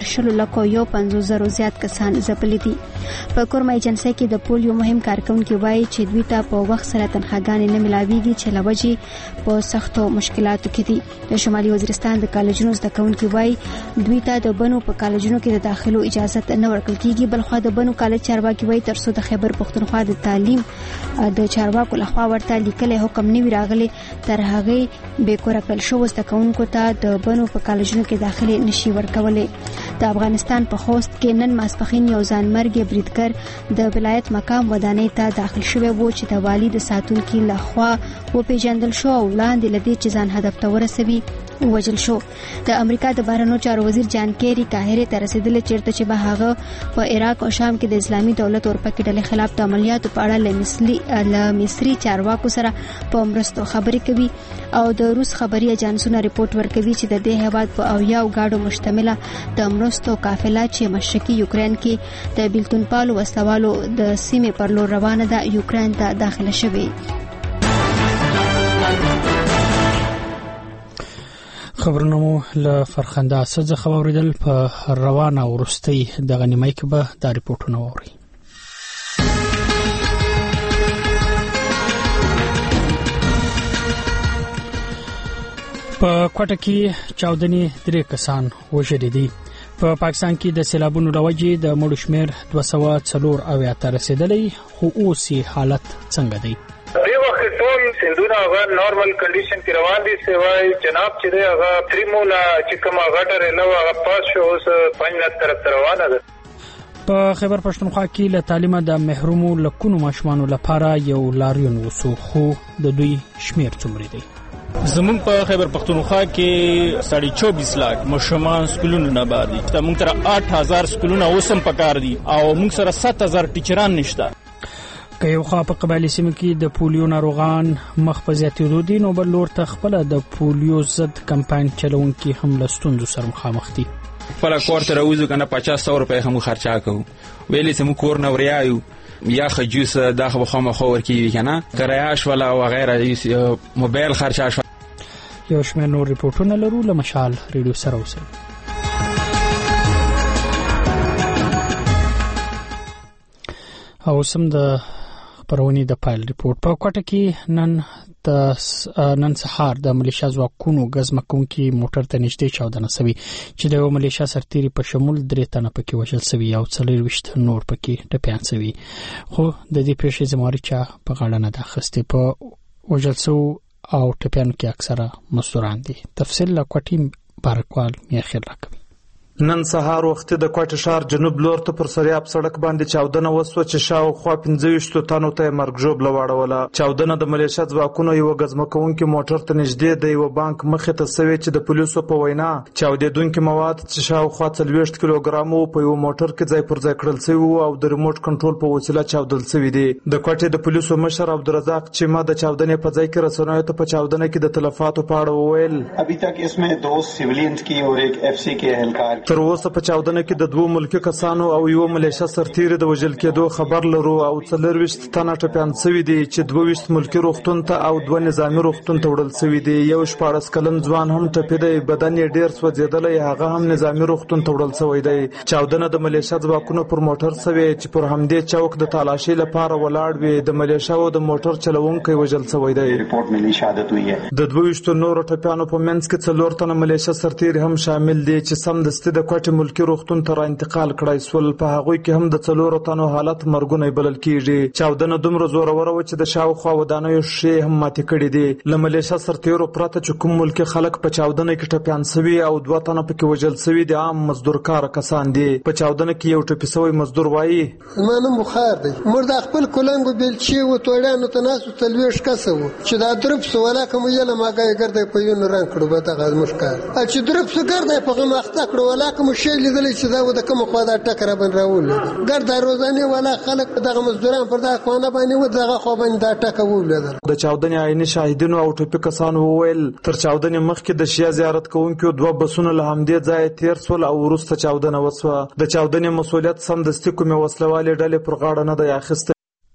1,50,000 زیات کسان ځپلي دي. په کورما ایجنسی کې د پولیو مهم کارکونکو وایي چې دوی ته په وخت سره تنخواګانې نه ملاويږي چې لوجې په سختو مشکلاتو کې دي. د شمالي وزیرستان د کالجونو زده کوونکو وایي دوی ته د بنو په کالجونو کې د داخلو اجازه نه ورکړل کیږي. بلخو د بنو کالج چارواکي وایي ترڅو د خیبر پښتونخوا د تعلیم د چارواکو لخوا ورته لیکلي حکم نه راغلی تر هغه به کور کړل شو زده کوونکو ته د بنو په کالجونو کې داخلي نشي ورکولې. د افغانستان په خوست کې نن ماسپخین یو ځانمرګي بریدګر د ولایت مقام ودانۍ ته داخل شوی و چې د والي د ساتونکو لخوا و پیژندل شو او وړاندې لدی چې ځان هدف ته ورسوي وژل شو. د امریکا د بهرنیو چارو وزیر جان کیری قاهره ته رسیدل چیرته چې به هغه په عراق او شام کې د اسلامي دولت اورپکې ډلې خلاف د عملیاتو په اړه له مصري چارواکو سره په مرستو خبرې کوي او د روس خبري اجانسونو ریپورت ورکوي چې د دې هیواد په اویاو گاډو مشتمله د مرستو قافله چې مشرقي یوکرين کې د بیلتون پالو وسلوالو د سیمې پر لور روانه ده یوکرين ته داخله شوه. خبرونه له فرخنده اسد خبرېدل په روانه ورستي د غنیمای کې به دا ریپورتونه ووري. په کوټه کې چاودنې 3 کسان وژل دي. په پاکستان کې د سیلابونو لوجې د مړو شمیر 204 ته رسیدلی خو اوس حالت څنګه دی؟ دې وخت ټول سندونه هغه نورمال کنډیشن کې روان دي. سوای جناب چې هغه تریمولا چې کومه غټه رنو هغه پاس شو اوس 5 طرف روانه ده. په خیبر پښتونخوا کې له تعلیمه د محرومو لکونو ماشومانو لپاره یو لاریون وسو خو د دوی شمیر څومره دی؟ زمون په خیبر پښتونخوا کې 24 لک ماشومان سکولونو نه بادي. موږ تر 8000 سکولونه اوسم پکار دي او موږ سره 7000 ټیچران نشته. که یو خوا په قبایلي سیمو کې د پولیو ناروغان مخ په زیاتېدو دي، نو بل لور ته خپله د پولیو ضد کمپاین چلونکي هم له ستونزو سره مخامخ دي. خپله کور ته راوځو که نه 50-100 روپۍ هم خرچه کوو، ویلې چې موږ کور نه وریایو یا خجوس دا خو خامخا ورکېږي که نه، کرایه شوله وغیره، موبایل خرچه شوه. یو شمېر نور ریپورټونه لرو. له مشال ریډیو سره اوسئ. او سم د خبرونې د پایل ریپورټ په کوټه کې نن سهار د ملیشیا ځواکونو ګزمکونکي موټر ته نږدې چاودنه سوي چې د یو ملیشیا سرتیري په شمول 3 تنه پکې وژل سوي او 24 نور پکې ټپیان سوي، خو د دې پیښې ذمہواري چا په غاړه نه ده اخیستې. په وژل سو او ټپیانو کې اکثره مزدوران دي. تفصیل له کوټې بارکوال میاخر راکوي. نن سهار وخت د کوټه ښار جنوب لور ته پر سریاب سړک باندې چاودنه وسوه چې شاوخوا 25 تنو ته مرګ ژوبله واړوله. چاودنه د ملیشیا ځواکونو یو ګزمکونکي موټر ته نږدې د یو بانک مخې ته سوي چې د پولیسو په وینا چاودېدونکي مواد چې شاوخوا 40 کیلوګرامو په یو موټر کې ځای پر ځای کړل سوي وو او د ریموټ کنټرول په وسیله چاودل سوي دي. د کوټې د پولیسو مشر عبدالرزاق چیما د چاودنې په ځای کې رسنیو ته په چاودنه کې د تلفاتو په اړه وویل. ابھی تک اس میں 2 سیویلینز کی اور ایک ایف سی کے اہلکار تر اوسه په چاودنه کې د 2 ملکی کسانو او یو ملیشیا سرتیري د وژل کېدو خبر لرو او 24 تنه ټپیان سوي دي چې 22 ملکی روغتون ته او 2 نظامی روغتون ته وړل سوي دي. یو 14 کلن ځوان هم ټپیدی، بدن یې ډیر سوځېدلی، هغه هم نظامی روغتون ته وړل سوی دی. چاودنه د ملیشیا ځواکونو پر موټر سوي چې پر همدې چوک د تالاشۍ لپاره ولاړ وي. د ملیشیا او د موټر چلوونکی وژل سوی دی. رپورټ ملي شهادت ویه د 22 نورو ټپیانو په منځ کې 4 تنه ملیشیا سرتیري هم شامل دي چې سم دستي د کوټې ملکی روغتون ته را انتقال کړای سول. په هغوی کې هم د 4 تنو حالت مرګونی بلل کیږي. چاودنه دومره زوروره و چې د شاوخوا ودانیو شې هم ماتې کړي دي. له ملیشیا سرتیرو پرته چې کوم ملکی خلک په چاودنه کې ټپیان سوي او 2 تنه پکې وژل سوي دي عام مزدور کار کسان دي. په چاودنه کې یو ټپي سوی مزدور وایي مانه مخار دی مردا خپل کولنګو بلچي و توړانو ته ناس تلويش کسو چې دا درپ سو ولا کوم یله ماګه ګرځي په یو رنگ کړو به تا غاز مشکار چې درپ سو ګرځي په غو مخته کړو ولا کوم شی لیدل چې دا د کوم خو دا ټکر باندې راول ګرځي روزانه ولا خلک دغه مزدوران پر دا خونه باندې و دغه خو باندې دا ټکول لیدل. د چاودنې عیني شاهدینو او ټپي کسانو وویل تر چاودنې مخکې د شیا زیارت کوونکو 2 بسونه له همدې ځای تیر سول او وروسته چاودنه وسوه. د چاودنې مسؤلیت سمدستي کومې وسلوالې ډلې پر غاړه نه دی اخیستی.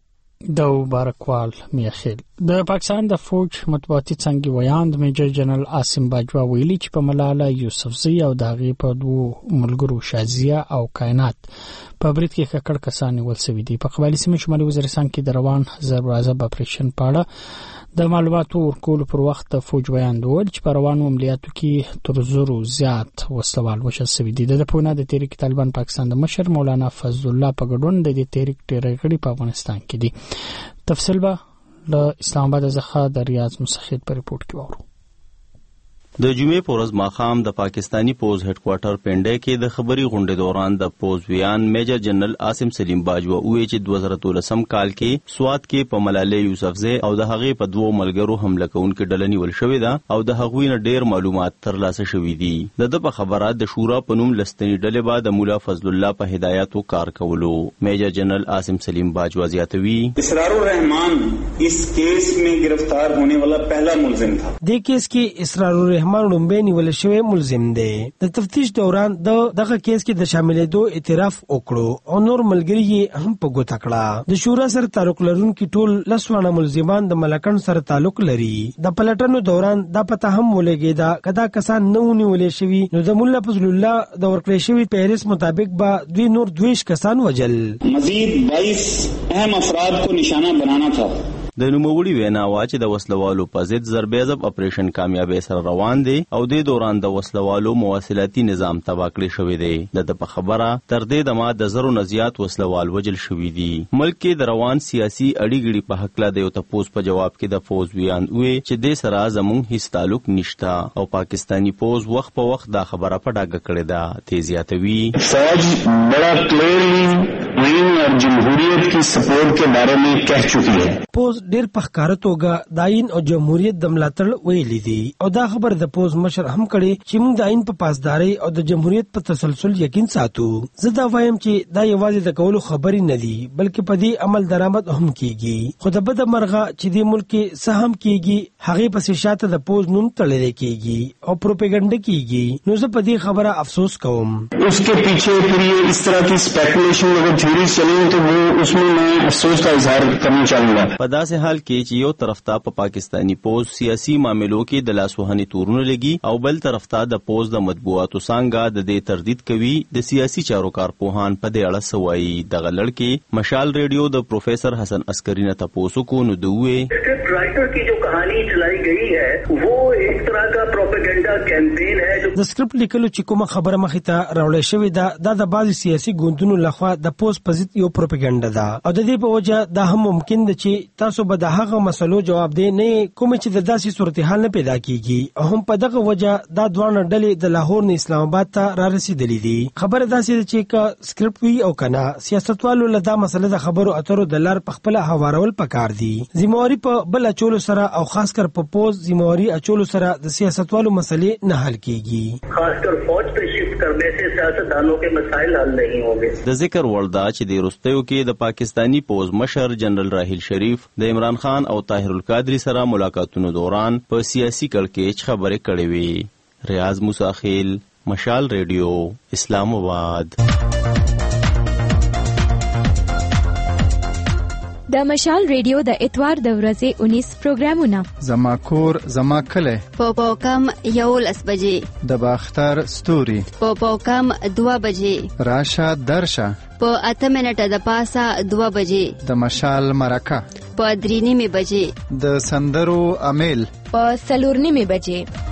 د بارکوال میاخیل د پاکستان د فوج مطبوعاتي څنګه ویاند میجر جنرال عاصم باجوا ویلي چې په ملاله یوسفزئی او داغي په 2 ملګرو شازیه او کائنات په برید کې ککړ کسان ول سوي دي. په قبایلی سیمه شمالي وزیرستان کې د روان ضرب عذاب اپریشن پاړه د معلوماتو ورکول پر وخت د فوج ویاند ویل چې په روانو عملیاتو کې تر 100 زیات وسلوال وشل سوي دي. د پونه د تحریک طالبان پاکستان د مشر مولانا فضل الله په ګډون د تحریک ټریګړي په افغانستان کې دي. تفصیل به له اسلام آباد څخه د ریاض مسخید په ریپورت کې وورو. د جمعې په ورځ ماښام د پاکستانی پوز هډ کوارټر پنډه کې د خبري غونډې دوران د پوز ویان میجر جنرال عاصم سلیم باجوا وی چې 2013 کال کې سوات کې په ملاله یوسفزئی او د هغې په 2 ملګرو حمله کوونکو ډله نیول شوې ده او د هغوی نه ډېر معلومات ترلاسه شوي دي. د په خبرات د شورا په نوم لستنی ډلې به د مولا فضل الله په هدایاتو کار کولو. میجر جنرال عاصم سلیم باجوا زیاتوي اسرار الرحمان اس کیس میں گرفتار ہونے والا پہلا ملزم تھا. د کیس کې اسرار الرحمان لومبه نیول شوی ملزم دی. د تفتیش دوران دغه کیس کې د شاملېدو اعتراف وکړو او نور ملګری یې هم په ګوته کړه. د شورا سره تعلق لرونکي ټول لسوانه ملزمان د ملکن سره تعلق لري. د پلټنو دوران دا پته هم ولګیدا کدا کسان نه ونیول شوی نو د مولا فضل الله د ورکړې شوی پیرس مطابق به دوی نور 22 کسان وجل. مزید 22 اهم افراد کو نشانہ بنانا تھا. د نوموړي وینا وا چې د وسلوالو په ضد ضرب عذاب اپریشن کامیابی سره روان دی او د دوران د وسلوالو مواصلاتي نظام تباه کړی شوی دی. د په خبره تر دې دمه د زرو نزيات وسلوال وجل شوی دي. ملک کې د روان سیاسي اړیګړي په حق لا د یو تپوس په جواب کې د فوز ویان وی چې د سره زموږ هیڅ تعلق نشته او پاکستانی فوز وخت په وخت دا خبره په ډاګه کړې ده. تیزیاتوي فوج بڑا کلیئرلی और जमहूरियत की सपोर्ट के बारे में कह चुकी है। پوز ډیر په ښکاره توګه د آئین او جمهوریت د ملاتړ ویلي دي او دا خبر د پوز مشر هم کړي چې موږ د آئین په پاسداري او د جمهوریت په تسلسل یقین ساتو. زه دا وایم چې دا یوازې د کولو خبرې نه دي بلکې په دې عمل درآمد هم کیږي. خو د بده مرغه چې د ملک کې سهم کیږي هغه پسې شاته د پوز نوم تړل کیږي او پروپاګاندا کیږي. نو زه په دې خبره افسوس کوم. उसके पीछे फिर ये इस तरह की स्पेकुलेशन अगर थ्योरी चली तो वो उसमें मैं अफसोस का इजहार करना चाहूंगा. په داسې حال کې چې یو طرف ته په پاکستانی پوز سیاسي معاملو کې د لاسوهنې تورونه لګي او بل طرف ته د پوز د مطبوعاتو څنګه د دې تردید کوي د سیاسي چارو کارپوهان په دې اړه سوایي. دغه لړکې مشال ریډیو د پروفیسر حسن عسکری نه تاسو کو نو دوه स्क्रिप्ट राइटर की जो कहानी चलाई गई है वो एक तरह का प्रोपेगेंडा कैंपेन है. د سکرپټ لیکلو چې کومه خبره مخې ته راوړې شوې ده د بعضي سیاسي ګوندونو لخوا د پوز په ضد یو پروپاګاندا ده او د دې په وجه دا هم ممکن ده چې تاسو به د هغه مسلو جواب دی نه کوم چې د داسې صورتحال نه پیدا کیږي او هم په دغه وجه دا دوه ډلې د لاهور نه اسلام آباد ته را رسیدلې دي. خبره داسې ده چې کا سکرپټ وی او کنه سیاستوالو له دا مسله د خبرو اترو د لار په خپل هوارول پکار دي. ذمہواری په بل اچولو سره او خاص کر په پوز ذمہواری اچولو سره د سیاستوالو مسلې نه حل کیږي. खासकर फौज पे शिफ्ट करने से सियासतदानों के मसाइल हल नहीं होंगे. د ذکر وردا چې د روستیو کې د پاکستانی پوز مشر جنرال راحیل شریف د عمران خان او طاهر القادری سره ملاقاتونو دوران په سیاسي کړکېچ خبرې کړې وې. ریاض موسی خیل، مشال ریډیو، اسلام آباد. د مشال ریډیو د اتوار د ورځې 19 پروګرامونه زما کور زما کله په کم 11 بجې د باختر ستوري په کم 2 بجې راشه درشه په 8 منټه د پاسه 2 بجې د مشال مرکه په 3:30 بجې د سندرو امیل په 4:30 بجې.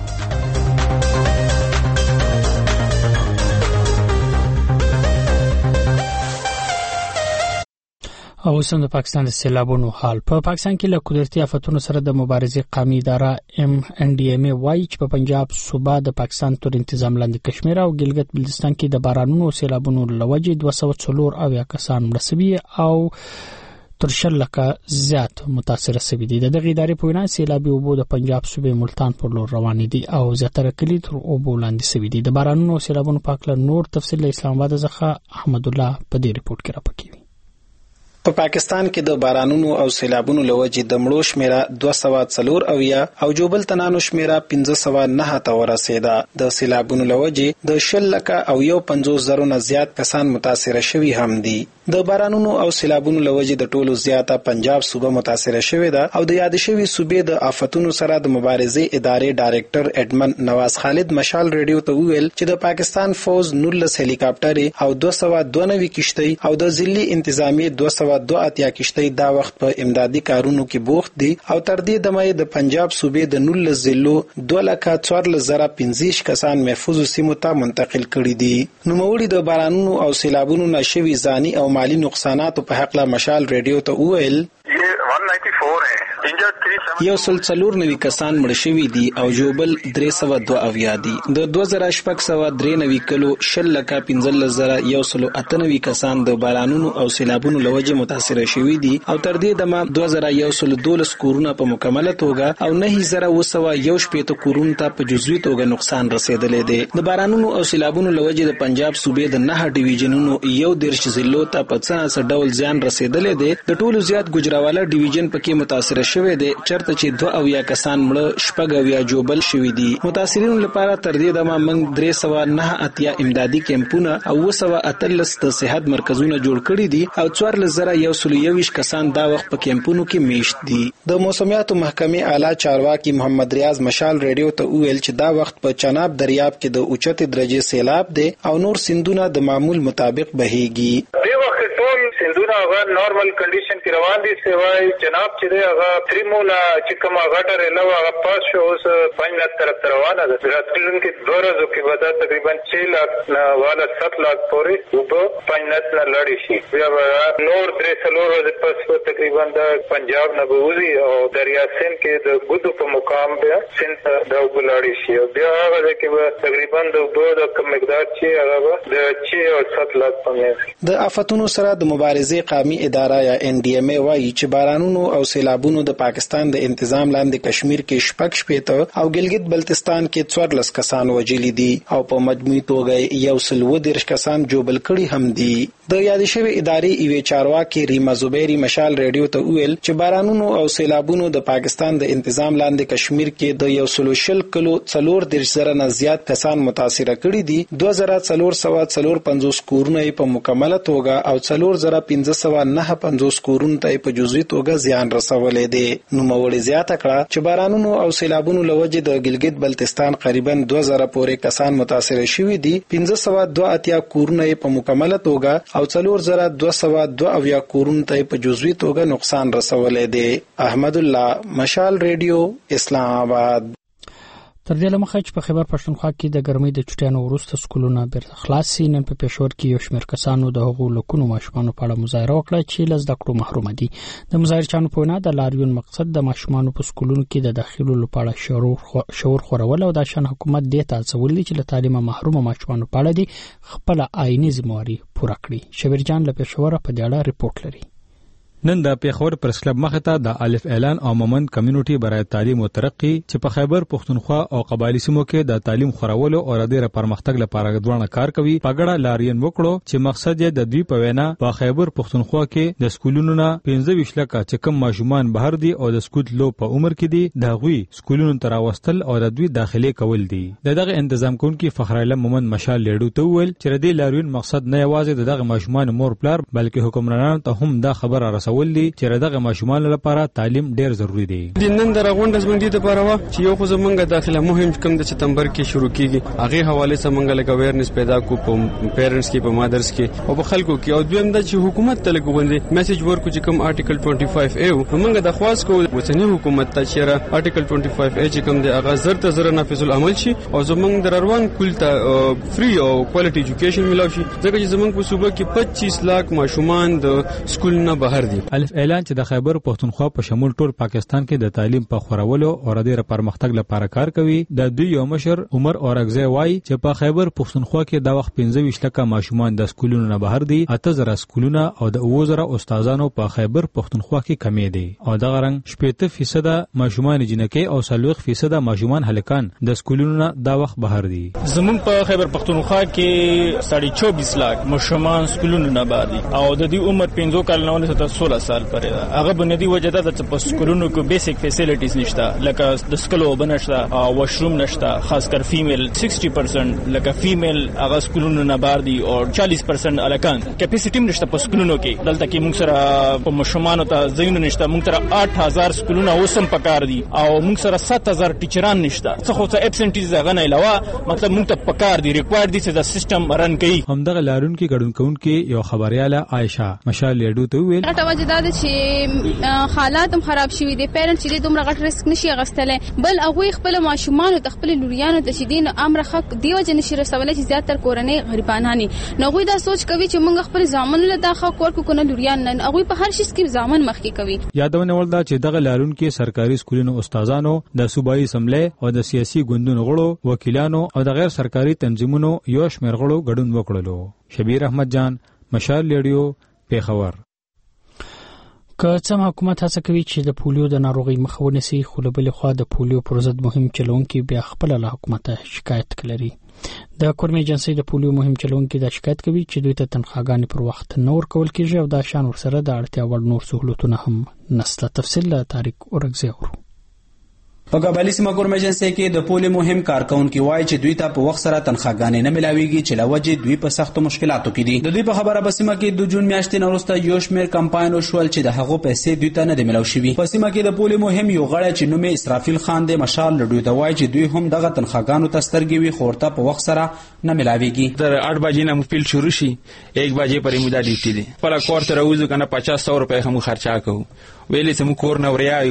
او اوس د پاکستان د سیلابونو حال. په پاکستان کې له قدرتي آفتونو سره د مبارزې قومي اداره MNDMA وايي چې په پنجاب صوبه د پاکستان تر تنظیم لاندې کشمیر او ګلګت بلتستان کې د بارانونو او سیلابونو لوجې 204 کسان مړه شوي او تر 10 زیات متاثر شوي دي. د دغه ادارې په وینا سیلابي اوبو د پنجاب صوبې ملتان پر لور روان دي او زیاتره کلی تر اوبو لاندې شوي دي. د بارانونو او سیلابونو په اړه نور تفصیل اسلام آباد څخه احمد الله په دې ریپورت کې راپکوي. په پاکستان کې د بارانونو او سیلابونو لوجې د مړو شمیره 204 او جوبل تنانو شمیره 1509 ته ورسېده. د سیلابونو لوجې د 10,50,000 نه زیات کسان متاثر شوي هم دي. د بارانونو او سیلابونو لوجې د ټولو زیاته پنجاب صوبه متاثر شوې ده او د یاد شوي صوبې د آفتونو سره د مبارزې ادارې ډایرکټر اډمن نواز خالد مشال ریډیو ته وویل چې د پاکستان فوز 19 هلیکاپټر او 292 کشتۍ او د ضلعي انتظامیه 282 کشتۍ دا وخت په امدادي کارونو کې بوخت دي او تر دې دمه د پنجاب صوبې د 19 ضلعو 2,14,015 کسان محفوظ سیمو ته منتقل کړي دي. نوموړي د بارانونو او سیلابونو نشوي ځاني او مالی نقصاناتو په حق لا مشال ریډیو ته وویل 194 है. 194 کسان مړ شوي دي او جوبل 302 دي. د 2693 کلو 10,15,198 کسان د بارانونو او سیلابونو لوجې متاثر شوي دي او تر دې دمه 2112 کورونه په مکمله توګه او 9,118 کورونو ته په جزوي توګه نقصان رسیدلی دی. د بارانونو او سیلابونو لوجې د پنجاب صوبې د 9 ډیویژنونو 11 ضلعو ته په څه ډول زیان رسیدلی دی. د ټولو زیات ګجراواله ډیویژن پکې متاثر شوی دی چرته چې 2 کسان مړه شپږ جوبل شوي دي. متاثرینو لپاره تر دې دمه موږ 309 امدادي کیمپونه او 218 د صحت مرکزونه جوړ کړي دي او 4121 کسان دا وخت په کیمپونو کې میشت دي. د موسمیاتو محکمې اعلی چارواکي محمد ریاض مشال ریډیو ته وویل چې دا وخت په چناب دریاب کې د اوچتې درجه سیلاب دی او نور سیندونه د معمول مطابق بهيږي. دی وخت ټول سیندونه هغه نارمل کنډیشن کې روان دي سوای جناب چې هغه تریمونا چې کوم غټر نو هغه پاس شو اوس 5 لک طرف روانه ده. راتلونکي 2 ورځو کې به تقریبا 6 لک والا 7 لک پورې وب 5 لک نه لړی شي. بیا نور 3 ورځې پس تقریبا د پنجاب نه بوزي او دریا سند کې د ګودو په مقام بیا سند د وګلاړی شي. بیا هغه کې تقریبا د کم مقدار چې هغه د 6 او 7 لک پمې. د آفتونو سره د مبارزې قومي اداره یا NDMA وایي چې بارانونو او سیلابونو د پاکستان د انتظام لاندې کشمیر کې شپږ او ګلګت بلتستان کې 14 کسان وژلي دي او په مجموعي توګه 110 کسان جوبل کړي هم دي. د یاد شوی ادارې ایوي چارواکي ریما زبیری مشال ریډیو ته ویل چې بارانونو او سیلابونو د پاکستان د انتظام لاندې کشمیر کې د 140 کلو 4 نه زیات کسان متاثر کړي دي. 2450 کورونه په مکمله توګه او 4559 کورونه ته په جزئي توګه زیان رسولې دي. نو موړي زیاته کړه چې بارانونو او سیلابونو لوجه د ګلګت بلتستان تقریبا 2000 پورې کسان متاثر شوي دي. 582 کورونه په مکمله توګه او 4202 کورونه ته په جزئي توګه نقصان رسولې دي. احمد الله، مشال ریډیو، اسلام آباد. تر دې لمخه چې په خیبر پښتونخوا کې د ګرمۍ د چټیانو وروسته سکولونه بیرته خلاص شي، نن په پېښور کې یو شمېر کسانو د هغو لکونو ماشومانو په اړه مظاهره وکړه چې له زده کړو محروم دي. د مظاهرچیانو په وینا د لاریون مقصد د ماشومانو په سکولونو کې د داخلو لپاره شعور خورول او د شان حکومت دې ته هڅول دي چې له تعلیمه محروم ماشومانو په اړه دي خپل آئینی ذمہواری پوره کړي. شبیر جان له پېښور په دې اړه ریپورت لري. نن د پیښور پریس کلب مخه ته د الف اعلان او مومند کمیونټي برای تعلیم او ترقی چې په خیبر پښتونخوا او قبایلی سیمو کې د تعلیم خورولو او د پرمختګ لپاره غوړنه کار کوي په ګډه لاریون وکړو چې مقصد یې د دوی په وینا په خیبر پښتونخوا کې د سکولونو نه 15 لکه چې کم ماشومان بهر دي او د سکول لو په عمر کې دي د غوي سکولونو تر واستل او د دوی داخلي کول دي. دغه تنظیم کوونکي فخر علم مومند مشال لیډو ته ویل چې د لاریون مقصد نه یوازې دغه ماشومان مور پلار بلکې حکمرانانو ته هم دا خبره رسول دي چې دغه ماشومان لپاره تعلیم ډیر ضروری دی. د نن درغونډه زموږ د لپاره وا چې یو خو زمونږ داخله مهم کوم د سپتمبر کې شروع کیږي هغه حواله سره مونږ له اویرنس پیدا کو په پیرنټس کې په مادرز کې او په خلکو کې او دویم د چې حکومت ته لګوندې میسج ورکو چې کوم آرټیکل 25 ا مونږ د خواص کو وطني حکومت ته چې آرټیکل 25 ا چې کوم د اغاز زر ته نافذ العمل شي او زمونږ د روان کول ته فری او کوالټي ایجوکیشن ملاوي شي ځکه چې زمونږ په صوبه کې 25 لک ماشومان د سکول نه بهر دي. الف اعلان چې د خیبر پښتونخوا په شمول ټول پاکستان کې د تعلیم په خورولو او د پرمختګ لپاره کار کوي. د دوی یو مشر عمر اورغزی وای چې په خیبر پښتونخوا کې د وخت 15 لکه ماشومان د سکولونو نه بهر دي، 8000 سکولونه او د 2000 استادانو په خیبر پښتونخوا کې کمی دي او د غرنګ 70% ماشومان جنکې او 40% ماشومان هلکان د سکولونو نه د وخت بهر دي. زمون په خیبر پښتونخوا کې 24 لک ماشومان سکولونو نه بهر دي او د دې عمر 15 کال نه ولته 16 سال پرې ده. هغه بنیادی وجه ده چې په سکولونو کې بیسیک فیسیلیټیز نشته، لکه د سکلو بنشته او واشروم نشته، خاص کر فیمیل 60% لکه فیمیل هغه سکولونو نه بار دي او 40% الکان کیپاسټی نشته په سکولونو کې. دلته کې موږ سره په مشمانو ته زینو نشته، موږ سره 8000 سکولونه اوسم پکار دي او موږ سره 7000 ټیچران نشته. څه خو څه ابسنټیز هغه نه علاوه مطلب موږ ته پکار دي ریکوایرډ دي چې د سیستم رن کوي. همدغه لارون کې ګډون کوونکې یو خبرياله عائشہ مشال لیډو ته ویل حالات هم خراب شوي دي، پیرنټ چې دومره غټ ریسک نشي اغستلې، بل هغه خپل ماشومان او خپل لوریانو ته چې دین امر حق دیو جن نشي رسولای چې زیاتره کورنۍ غریبانه نه هغه دا سوچ کوي چې موږ خپل ځامن له داخه کور کو کنه لوریان نه هغه په هر شي کې ځامن مخکې کوي. یادونه ولدا چې دغه لارون کې سرکاري سکولونو استادانو، د صوبایي اسمبلی او د سیاسي ګوندونو غړو، وکیلانو او د غیر سرکاري تنظیمونو یو شمېر غړو ګډون وکړلو. شبیر احمد جان، مشال ریډیو، پیښور. که څنګه حکومت هڅه کوي چې د پولیو د ناروغي مخه ونیسي، خو له بلې خوا د پولیو پر ضد مهم چلونکي بیا خپل له حکومت شکایت کوي. د کورمې ایجنسی د پولیو مهم چلونکي د شکایت کوي چې دوی ته تنخواګانې پر وخت نه ورکول کیږي او دا شان ورسره د اړتیا وړ نور سہولتونه هم نشته. تفصیل له طارق اورغزی اورو. په قبایلی سیمه کورمې ایجنسی کې د پولیو مهم کارکونکي وایي چې دوی ته په وخت سره تنخواګانې نه ملاويږي چې لوجه دوی په سختو مشکلاتو کې دي. د دوی په خبره په سیمه کې د جون میاشتې نه وروسته یو شمېر کمپاین وشول چې د هغو پیسې دوی ته نه دي ملاو شوي. په سیمه کې د پولیو مهم یو غړی چې نوم یې اسرافیل خان دی مشال لډوی ته وایي چې دوی هم دغه تنخواګانو ته سترګې وي خو ورته په وخت سره نه ملاويږي. در 8 بجې نه مفیل شروع شي 1 بجې پرې موږ ډیوټي دي. په کور ته راوځو کنه 500 روپے هم خرچا کوو. ویلې چې موږ کور نه وریایو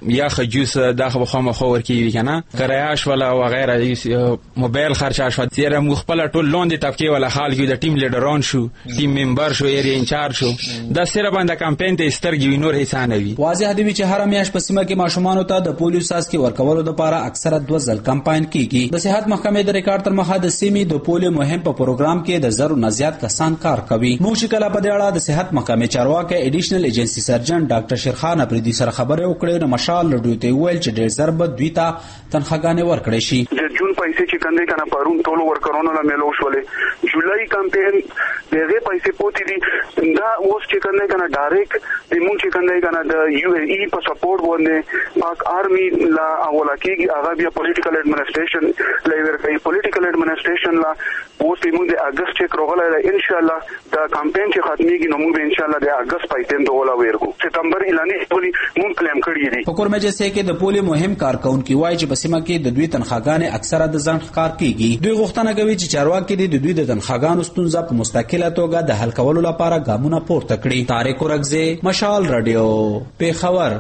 یا خجوس دا خو خامخو ورکی کنه کرایاش ولا وغیرہ موبایل خرچ شو تیر مخبل ټول لون دي طبقه ولا حال کې د ټیم لیډران شو ټیم ممبر شو ایریا انچارج شو دا سره باندې کمپاین ته سترګې نور هیڅ نه وي. واضح دی چې هر میاش په سیمه کې ماشومان ته د پولیو ساس کې ورکولو لپاره اکثره 2 ځل کمپاین کیږي. د صحت محکمې د ریکارډ تر مخه د سیمې د پولیو مهم په پروګرام کې د زرو نه زیات کسان کار کوي. موږ چې کله په دې اړه د صحت محکمې چارواکي ایډیشنل ایجنسی سرجن ډاکټر شیرخان اپریدي سره خبرې وکړې نو مشال لډو ته ویل چې ډېر ضرب دوی ته تنخواګانې ورکړې شي. د جون پیسې چې کنده کنه پرون ټول ورکرونو لا ملو شولې جولای کمپاین دغه پیسې پوتې دي دا اوس چې کنده کنه ډایرکټ د مونږ چې کنده کنه د یو ای په سپورټ باندې پاک آرمي لا اوله کېږي هغه بیا پولیټیکل ایڈمنسټریشن لیور کوي پولیټیکل ایڈمنسټریشن لا اوس موږ د اگست چې کروغله ان شاء الله دا کمپاین چې ختميږي نو موږ ان شاء الله د اگست پایتم دوله ورکو سپتمبر اعلان کوي موږ کلیم کړی دي. په کورمجه سه کې د پولیو مهم کارکونکو وایي چې په سیمه کې د دوی تنخواګانې اکثره د ځان ښکار کیږي. دوی غوښتنه کوي چې چارواکي د دوی د تنخواګانو ستونزه په مستقله توګه د حل کولو لپاره ګامونه پورته کړي. طارق ورغزه مشال رادیو پیښور.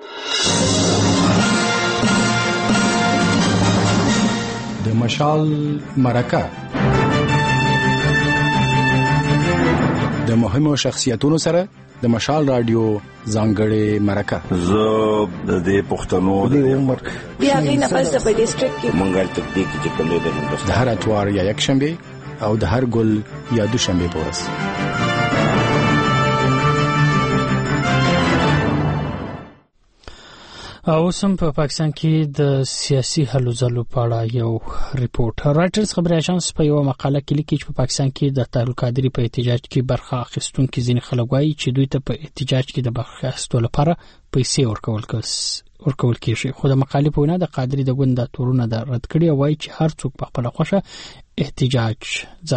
د مشال مرکه د مهمو شخصیتونو سره د مشال رادیو ځانګړې مرکه. زه د دې پښتنو د عمر بیا غینه پس په ډیسټریکټ کې منګل تکتیک چې کوم دی د هر اتوار یا یک شنبه او د هر ګل یا دوشنبه په ورځ. او سم په پاکستان کې د سیاسي هلو ځلو په اړه یو ریپورت رائټرز خبري اژانس په یو مقاله کې لیکي چې په پاکستان کې د طاهر القادری په احتجاج کې برخه اخیستونکو ځینې خلک وایي چې دوی ته په احتجاج کې د برخه اخیستلو لپاره پیسې ورکول کیږي. خو د مقالې په وینا د قادری د ګوند د تورونه د رد کړي او وایي چې هر څوک په خپل خوښه احتجاج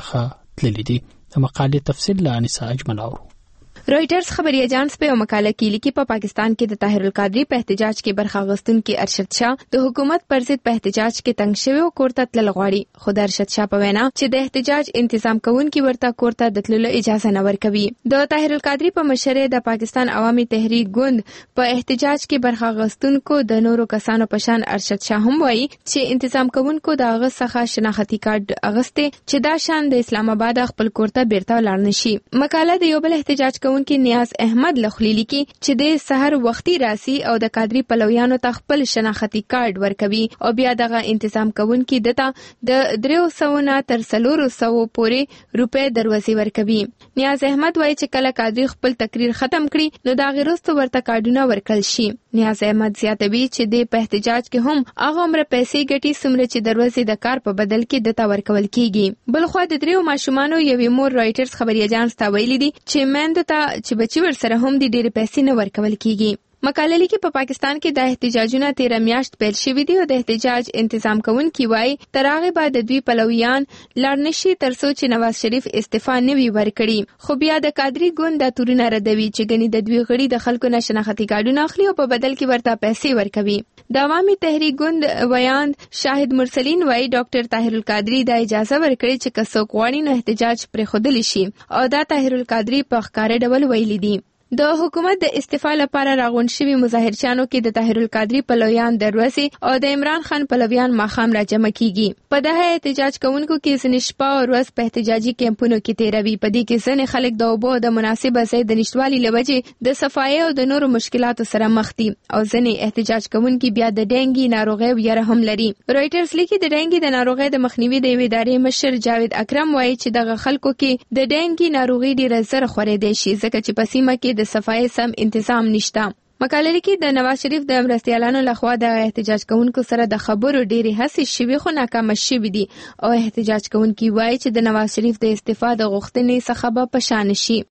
ځخه تللی دي. د مقالې تفصیل له انیسا اجمل اورو. رائټرز خبري اژانس په مقاله کې لیکي په پاکستان کې د طاهر القادری په احتجاج کې برخه اخیستونکو ارشد شاه د حکومت پر ضد په احتجاج کې تنګ شوی او کوړه تل غواړي. خو د ارشد شاه په وینا چې د احتجاج تنظیم کوونکي ورته کوړه د تللو اجازه نه ورکوي. د طاهر القادری په مشرۍ د پاکستان عوامي تحریک ګوند په احتجاج کې برخه اخیستونکو د نورو کسانو په شان ارشد شاه هم وایي چې تنظیم کوونکو د هغه څخه شناختی کارت اغسته چې دا شان د اسلام آباد خپل کوړه بیرته لاړ نشي. مقاله د یو بل احتجاج کوونکو نیاز احمد لخلیلی کی چې د سحر وختي راسي او د قادری پلویانو ته خپل شناختی کارت ورکوي او بیا دغه تنظیم کوونکو دته د 300 نه تر 400 پورې روپے دروازې ورکوي. نیاز احمد وایي چې کله قادری خپل تقریر ختم کړي نو دا غیرستو ورته کارډونه ورکړل شي. نیاز احمد زیاتوي چې د په احتجاج کې هم هغه عمر پیسې ګټي سمره چې دروازې د کار په بدل کې دته ورکول کیږي. بلخو د 3 ماشومانو یوې مور رائټرز خبري اژانس ته ویلي دي چې مند ته چې بچي ور سره هم د ډېر پیسې نه ورکول کیږي. مقاله لیکي په پاکستان کې د احتجاجونو 13 میاشت پیل شوې دي او د احتجاج تنظیم کوونکي وایي تر هغه بعد د دوی پلویان لاړ نشي تر څو چې نواز شریف استعفا نه وي ورکړي. خو بیا د قادری ګوند د تورونه ردوي چې ګنې د دوی غړي د خلکو نه شناختی کارډونه اخلي او په بدل کې ورته پیسې ورکوي. د عوامي تحریک ګوند ویاند شاهد مرسلین وایي ډاکټر طاهر القادری د اجازه ورکړي چې کڅوک غواړي نو احتجاج پرې خودلی شي او دا طاهر القادری په ښکار ډول ویلي دي. د حکومت د استعفا لپاره راغونډ شوي مظاهرچیانو کې د طاهر القادری پلویان دروازې او د عمران خان پلویان ماخام را جمع کیږي. په دغه احتجاج کوونکو کې ځینې شپه او ورځ په احتجاجي کیمپونو کې تیروي. په دې کې ځینې خلک د اوبو د مناسبه ځای د نشټوالي له وجې د صفایي او د نورو مشکلاتو سره مخ دي او ځینې احتجاج کوونکي بیا د ډینګي ناروغۍ ویره هم لري. رائټرز لیکي د ډینګي د ناروغۍ د مخنیوي د یوې ادارې مشر جاوید اکرم وایي چې دغه خلکو کې د ډینګي ناروغي ډیره زر خورېدای شي ځکه چې په سیمه کې د صفایي سم انتظام نشته. مقاله کې د نواز شریف د مرستیالانو لخوا د احتجاج کوونکو سره د خبرو ډېری هڅې شوي خو ناکامه شوي دي او احتجاج کوونکي وایي چې د نواز شریف د استعفا د غوښتنې څخه به په شا نشي.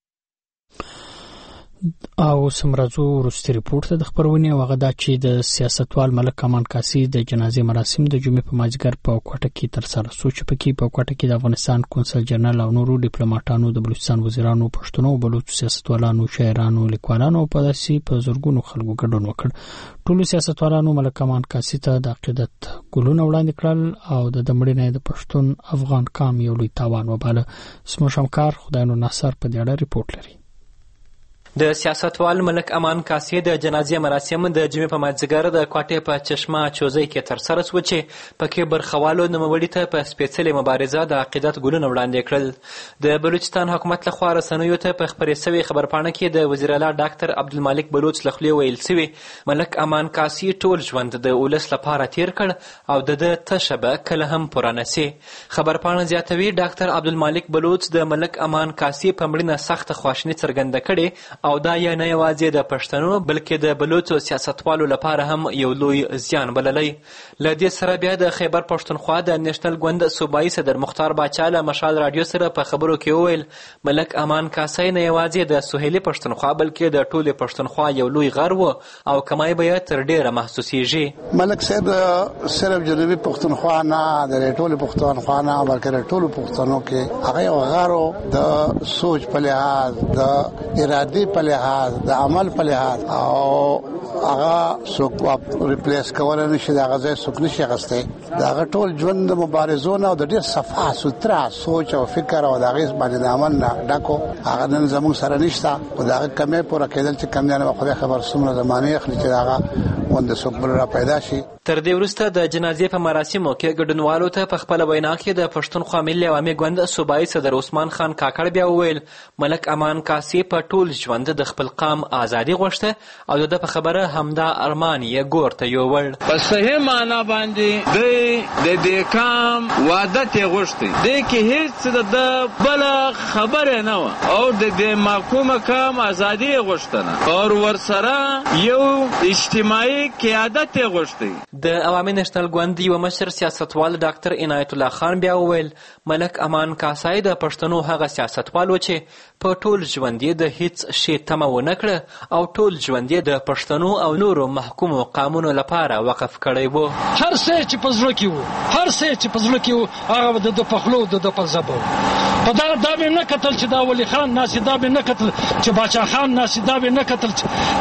او سمرازو وروستي ریپورت د خبرونه وغه دا چې د سیاستوال ملک امان کاسي د جنازې مراسم د جمعې په مازیګر په کوټه کې تر سره شو چې پکې په کوټه کې د افغانستان کونسل جنرال او نورو ډیپلوماټانو د بلوچستان وزیرانو پښتنو بلوچ سیاستوالانو شاعرانو لیکوالانو په داسې په زورګونو خلکو ګډون وکړ. ټولو سیاستوالانو ملک امان کاسي ته د عقیدت ګلونه وړاندې کړل او د دمړینې د پښتون افغان قام یو لوی تاوان وباله. سمو شمکار خدای نو ناصر په دې اړه ریپورت لري. د سیاستوال ملک امان کاسي د جنازې مراسم د جمعې په مازدیګر د کوټې په چشمه چوزۍ کې ترسره شوه چې پکې برخوالو نوموړي ته په سپېڅلې مبارزه د عقیدت ګلونه وړاندې کړل. د بلوچستان حکومت لخوا رسنیو ته په خپرې شوې خبرپاڼه کې د وزیر اعلی ډاکټر عبدالمالک بلوچ له خولې ویل شوي ملک امان کاسي ټول ژوند د ولس لپاره تیر کړ او د ده تشه به کله هم پوره نه سي. خبرپاڼه زیاتوي ډاکټر عبدالمالک بلوچ د ملک امان کاسي په مړینه سخته خواشیني څرګنده کړې او دا یې نه یوازې د پښتنو بلکې د بلوچو سیاستوالو لپاره هم یو لوی زیان بللی. له دې سره بیا د خیبر پښتونخوا د نیشنل ګوند صوبایي صدر مختار باچا له مشال راډیو سره په خبرو کې وویل ملک امان کاسي نه یوازې د سهیلي پښتونخوا بلکې د ټولې پښتونخوا یو لوی غر و او کمای به یې تر ډیره محسوسیږي. ملک صاحب صرف جنوبي پښتونخوا نه د ټولې پښتونخوا نه بلکې د ټولو پښتنو کې هغه یو غارو د سوچ په لحاظ د ارادي په لحاظ د عمل په لحاظ او هغه څوک ریپلیس کول نشي دا غزه څوک نشي غسته دا ټول ژوند د مبارزونه او د ډیر صفه سترا سوچ او فکر او د غیس باندې د عمل نه ډکو هغه نن زموږ سره نشته او دا کمې پوره کېدل چې کم نه خو خبر سمره زمانه اخلي چې هغه وند څوک بل را پیدا شي. تر دې وروسته د جنازې په مراسمو کې ګډونوالو ته په خپل وینا کې د پښتونخوا ملي عوامي ګوند صوبایي صدر عثمان خان کاکړ بیا وویل ملک امان کاسي په ټول ژوند د خپل قام ازادي غوښته او د په خبره همدا ارمان یې ګور ته یووړ. په صحیح معنا باندې د دې قام وعده ته غوښتي د کې هیڅ د بل خبره نه و او د دې محکومه قام ازادي غوښتنه او ورسره یو اجتماعي قیادت غوښتي. د عوامي نېشنل ګوند یو مشر سیاستوال ډاکټر عنایت الله خان بیا وویل ملک امان کاسي د پښتنو هغه سیاستوال و چې په ټول ژوند یې د هیڅ شي تمه ونه کړه او ټول ژوند یې د پښتنو او نورو محکومو قامونو لپاره وقف کړی و. هر څه چې په زړه کې و هر څه چې په زړه کې و هغه د پخلو د په زبو په دا به نه کتل چې دا ولی خان ناسي دا به نه کتل چې باچا خان ناسي دا به نه کتل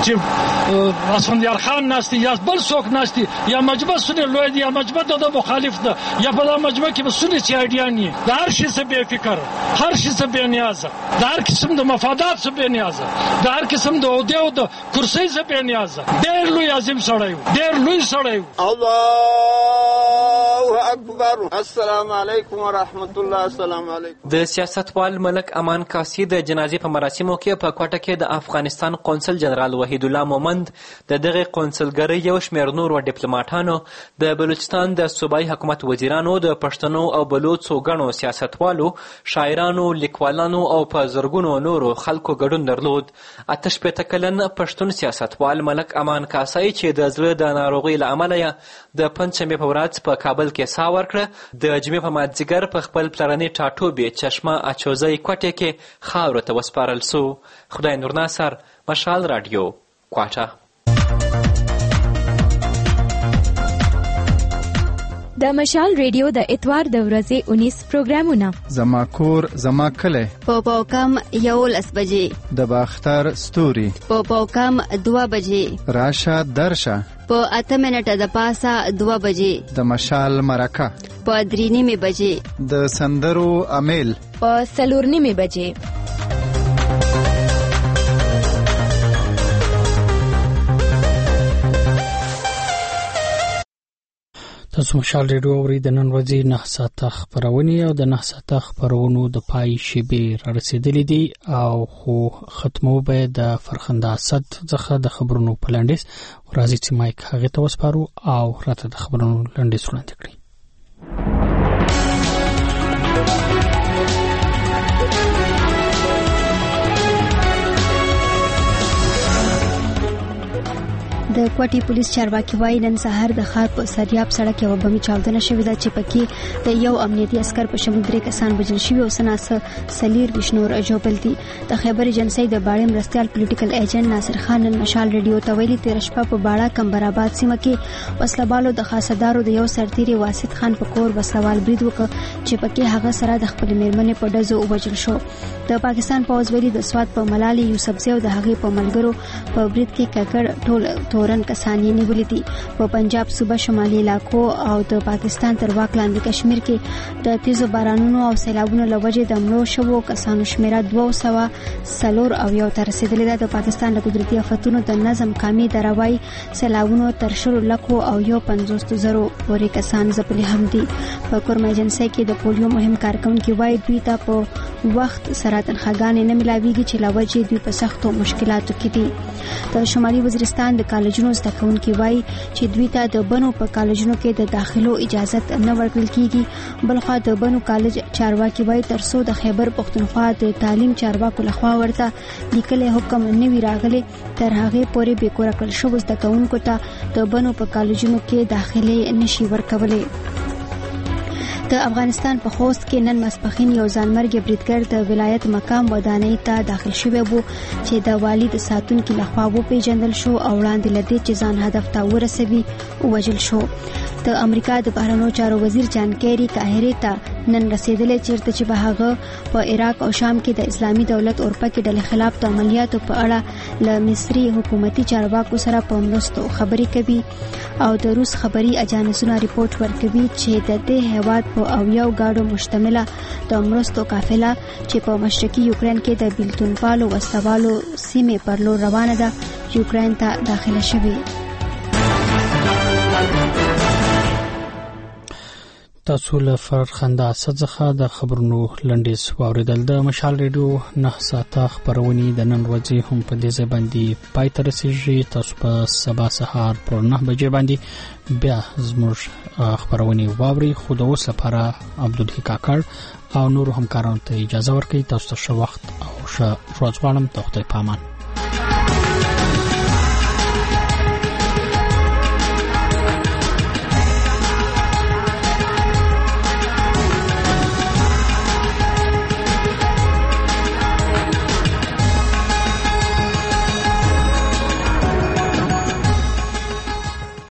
چې اسفندیار خان ناسي یا بل څوک ناسي یا مجمع سنی لوی دی یا مجمع د مخالف ده یا په دا مجمع کې سنی چې اډیان یې د هر شي څه بے فکر هر شي څه بے نیاز د هر قسم د مفادات څه بے نیاز د هر قسم د عہده او د کرسي څه بے نیاز ډېر لوی عظیم سړی ډېر لوی سړی. الله اکبر. السلام علیکم ورحمت الله. السلام علیکم. د سیاستوال ملک امان کاسي د جنازې په مراسمو کې په کوټه کې د افغانستان قونسل جنرال وحید الله مومند د دغه قونسلګرۍ یو شمېر نورو ډیپلوماټانو د بلوچستان د صوبایي حکومت وزیرانو د پښتنو او بلوچو ګڼو سیاستوالو شاعرانو لیکوالانو او په زرګونو نورو خلکو ګډون درلود. 88 کلن پښتون سیاستوال ملک امان کاسي چې د زړه د ناروغۍ له امله د پنځمې په ورځ په کابل کې ساه ورکړه د جمعې په مازدیګر په خپل پلرني ټاټوبې چشمه اچوزۍ کوټې کې خاورو ته وسپارل سو. خدای نور ناصر، مشال راډیو، کوټه. د مشال ریډیو د اتوار د ورځې 19 پروګرامونه زما کور زما کلی په پاوکم 11 بجې د باختر ستوري په پاوکم 2 بجې راشه درشه په 8 منټه د پاسه 2 بجې د مشال مرکه په 3 بجې د سندرو امیل په 4 بجې. تاسو مشال ریډیو اورئ. د نن ورځې 9 ساعته خبرونه او د 9 ساعته خبرونو د پای شیبې را رسیدلې دي او خو ختمو به د فرخنده اسد څخه د خبرونو په لنډیز راځي چې مایک هغه ته وسپارو او راته د خبرونو لنډیز وړاندې کړي. د کوټي پولیس چارواکي وايي نن سهار د ښار په سریاب سړک یو بمي چاودنه شوې ده چې پکې د یو امنیتي عسكر په شمول 3 کسان وژل شوي او سناسه سلیر وشنور جوړل دي. د خیبر ایجنسی د باړې مرستيال پولیټیکل ایجنټ ناصر خان نن مشال ریډیو ته ویلي تیر شپه په باړه کمبرآباد سیمه کې وسلبالو د خاصدارو د یو سرتیري واسط خان په کور وسوال برید وکړ چې پکې هغه سره د خپل میرمنې په ډزو وژل شو. د پاکستان پوز ویلي د سواد په ملالي یوسفزي او د هغې په ملګرو په برید کې ککړ ټول تورن کسان یې نیولې دي. په پنجاب صوبه شمالي علاقو او د پاکستان تر واک لاندې کشمیر کې د تیزو بارانونو او سیلابونو له وجې د مړو شوو کسانو شمیره 204 ته رسیدلې ده. د پاکستان د قدرتي آفتونو د نظم کامې دراوای سیلابونو تر 100 لکو او 50,000 پورې کسان ځپلي هم دي. په کورما ایجنسۍ کې د پولیو مهم کارکونکي وایي دوی ته په وخت سره تنخواګانې نه ملاويږي چې له وجې دوی په سختو مشکلاتو کې دي. د شمالي وزیرستان د کالجونو زده کوونکي وایي چې دوی ته د بنو په کالجونو کې د داخلو اجازه نه ورکړل کیږي. بلخوا د بنو کالج چارواکي وایي ترڅو د خیبر پختونخوا د تعلیم چارواکو لخوا ورته لیکلي حکم نه وی راغلی تر هغه پورې به کور کړل شو زده کوونکو ته د بنو په کالجونو کې داخله نشي ورکولای. د افغانستان په خوست کې نن ماسپښین یو ځانمرګي بریدګر د ولایت مقام ودانۍ ته داخل شوی وو چې د والي د ساتونکو لخوا وپیژندل شو او وړاندې لدې چې ځان هدف ته ورسوي وژل شو. د امریکا د بهرنیو چارو وزیر جان کیری قاهره ته نن رسیدلې چیرته چې به هغه په عراق او شام کې د اسلامي دولت اورپا کې ډلې خلاف د عملیاتو په اړه له مصري حکومتي چارواکو سره په مرستو خبرې کوي او د روس خبري اجانسونو ریپورت ورکوي چې د دې هیواد په اویاو گاډو مشتمله د مرستو قافله چې په مشرقي یوکرين کې د بیلتونپالو وسوالو سیمې پر لور روانه ده یوکرين ته داخله شوه. تاسو له فرخنده څخه د خبرونو لنډیز واوریدل. د مشال ریډیو 9 ساعته خبرونه د نن ورځې هم په دې ځای باندې پای ته رسیږي. تاسو په سبا سهار پر 9 بجې باندې بیا زموږ خبرونه واوري. خو د اوس لپاره عبدالحی کاکړ او نور همکارانو ته اجازه ورکړئ. تاسو ته ښه وخت او ښه ورځ غواړم. ته خدای پامان.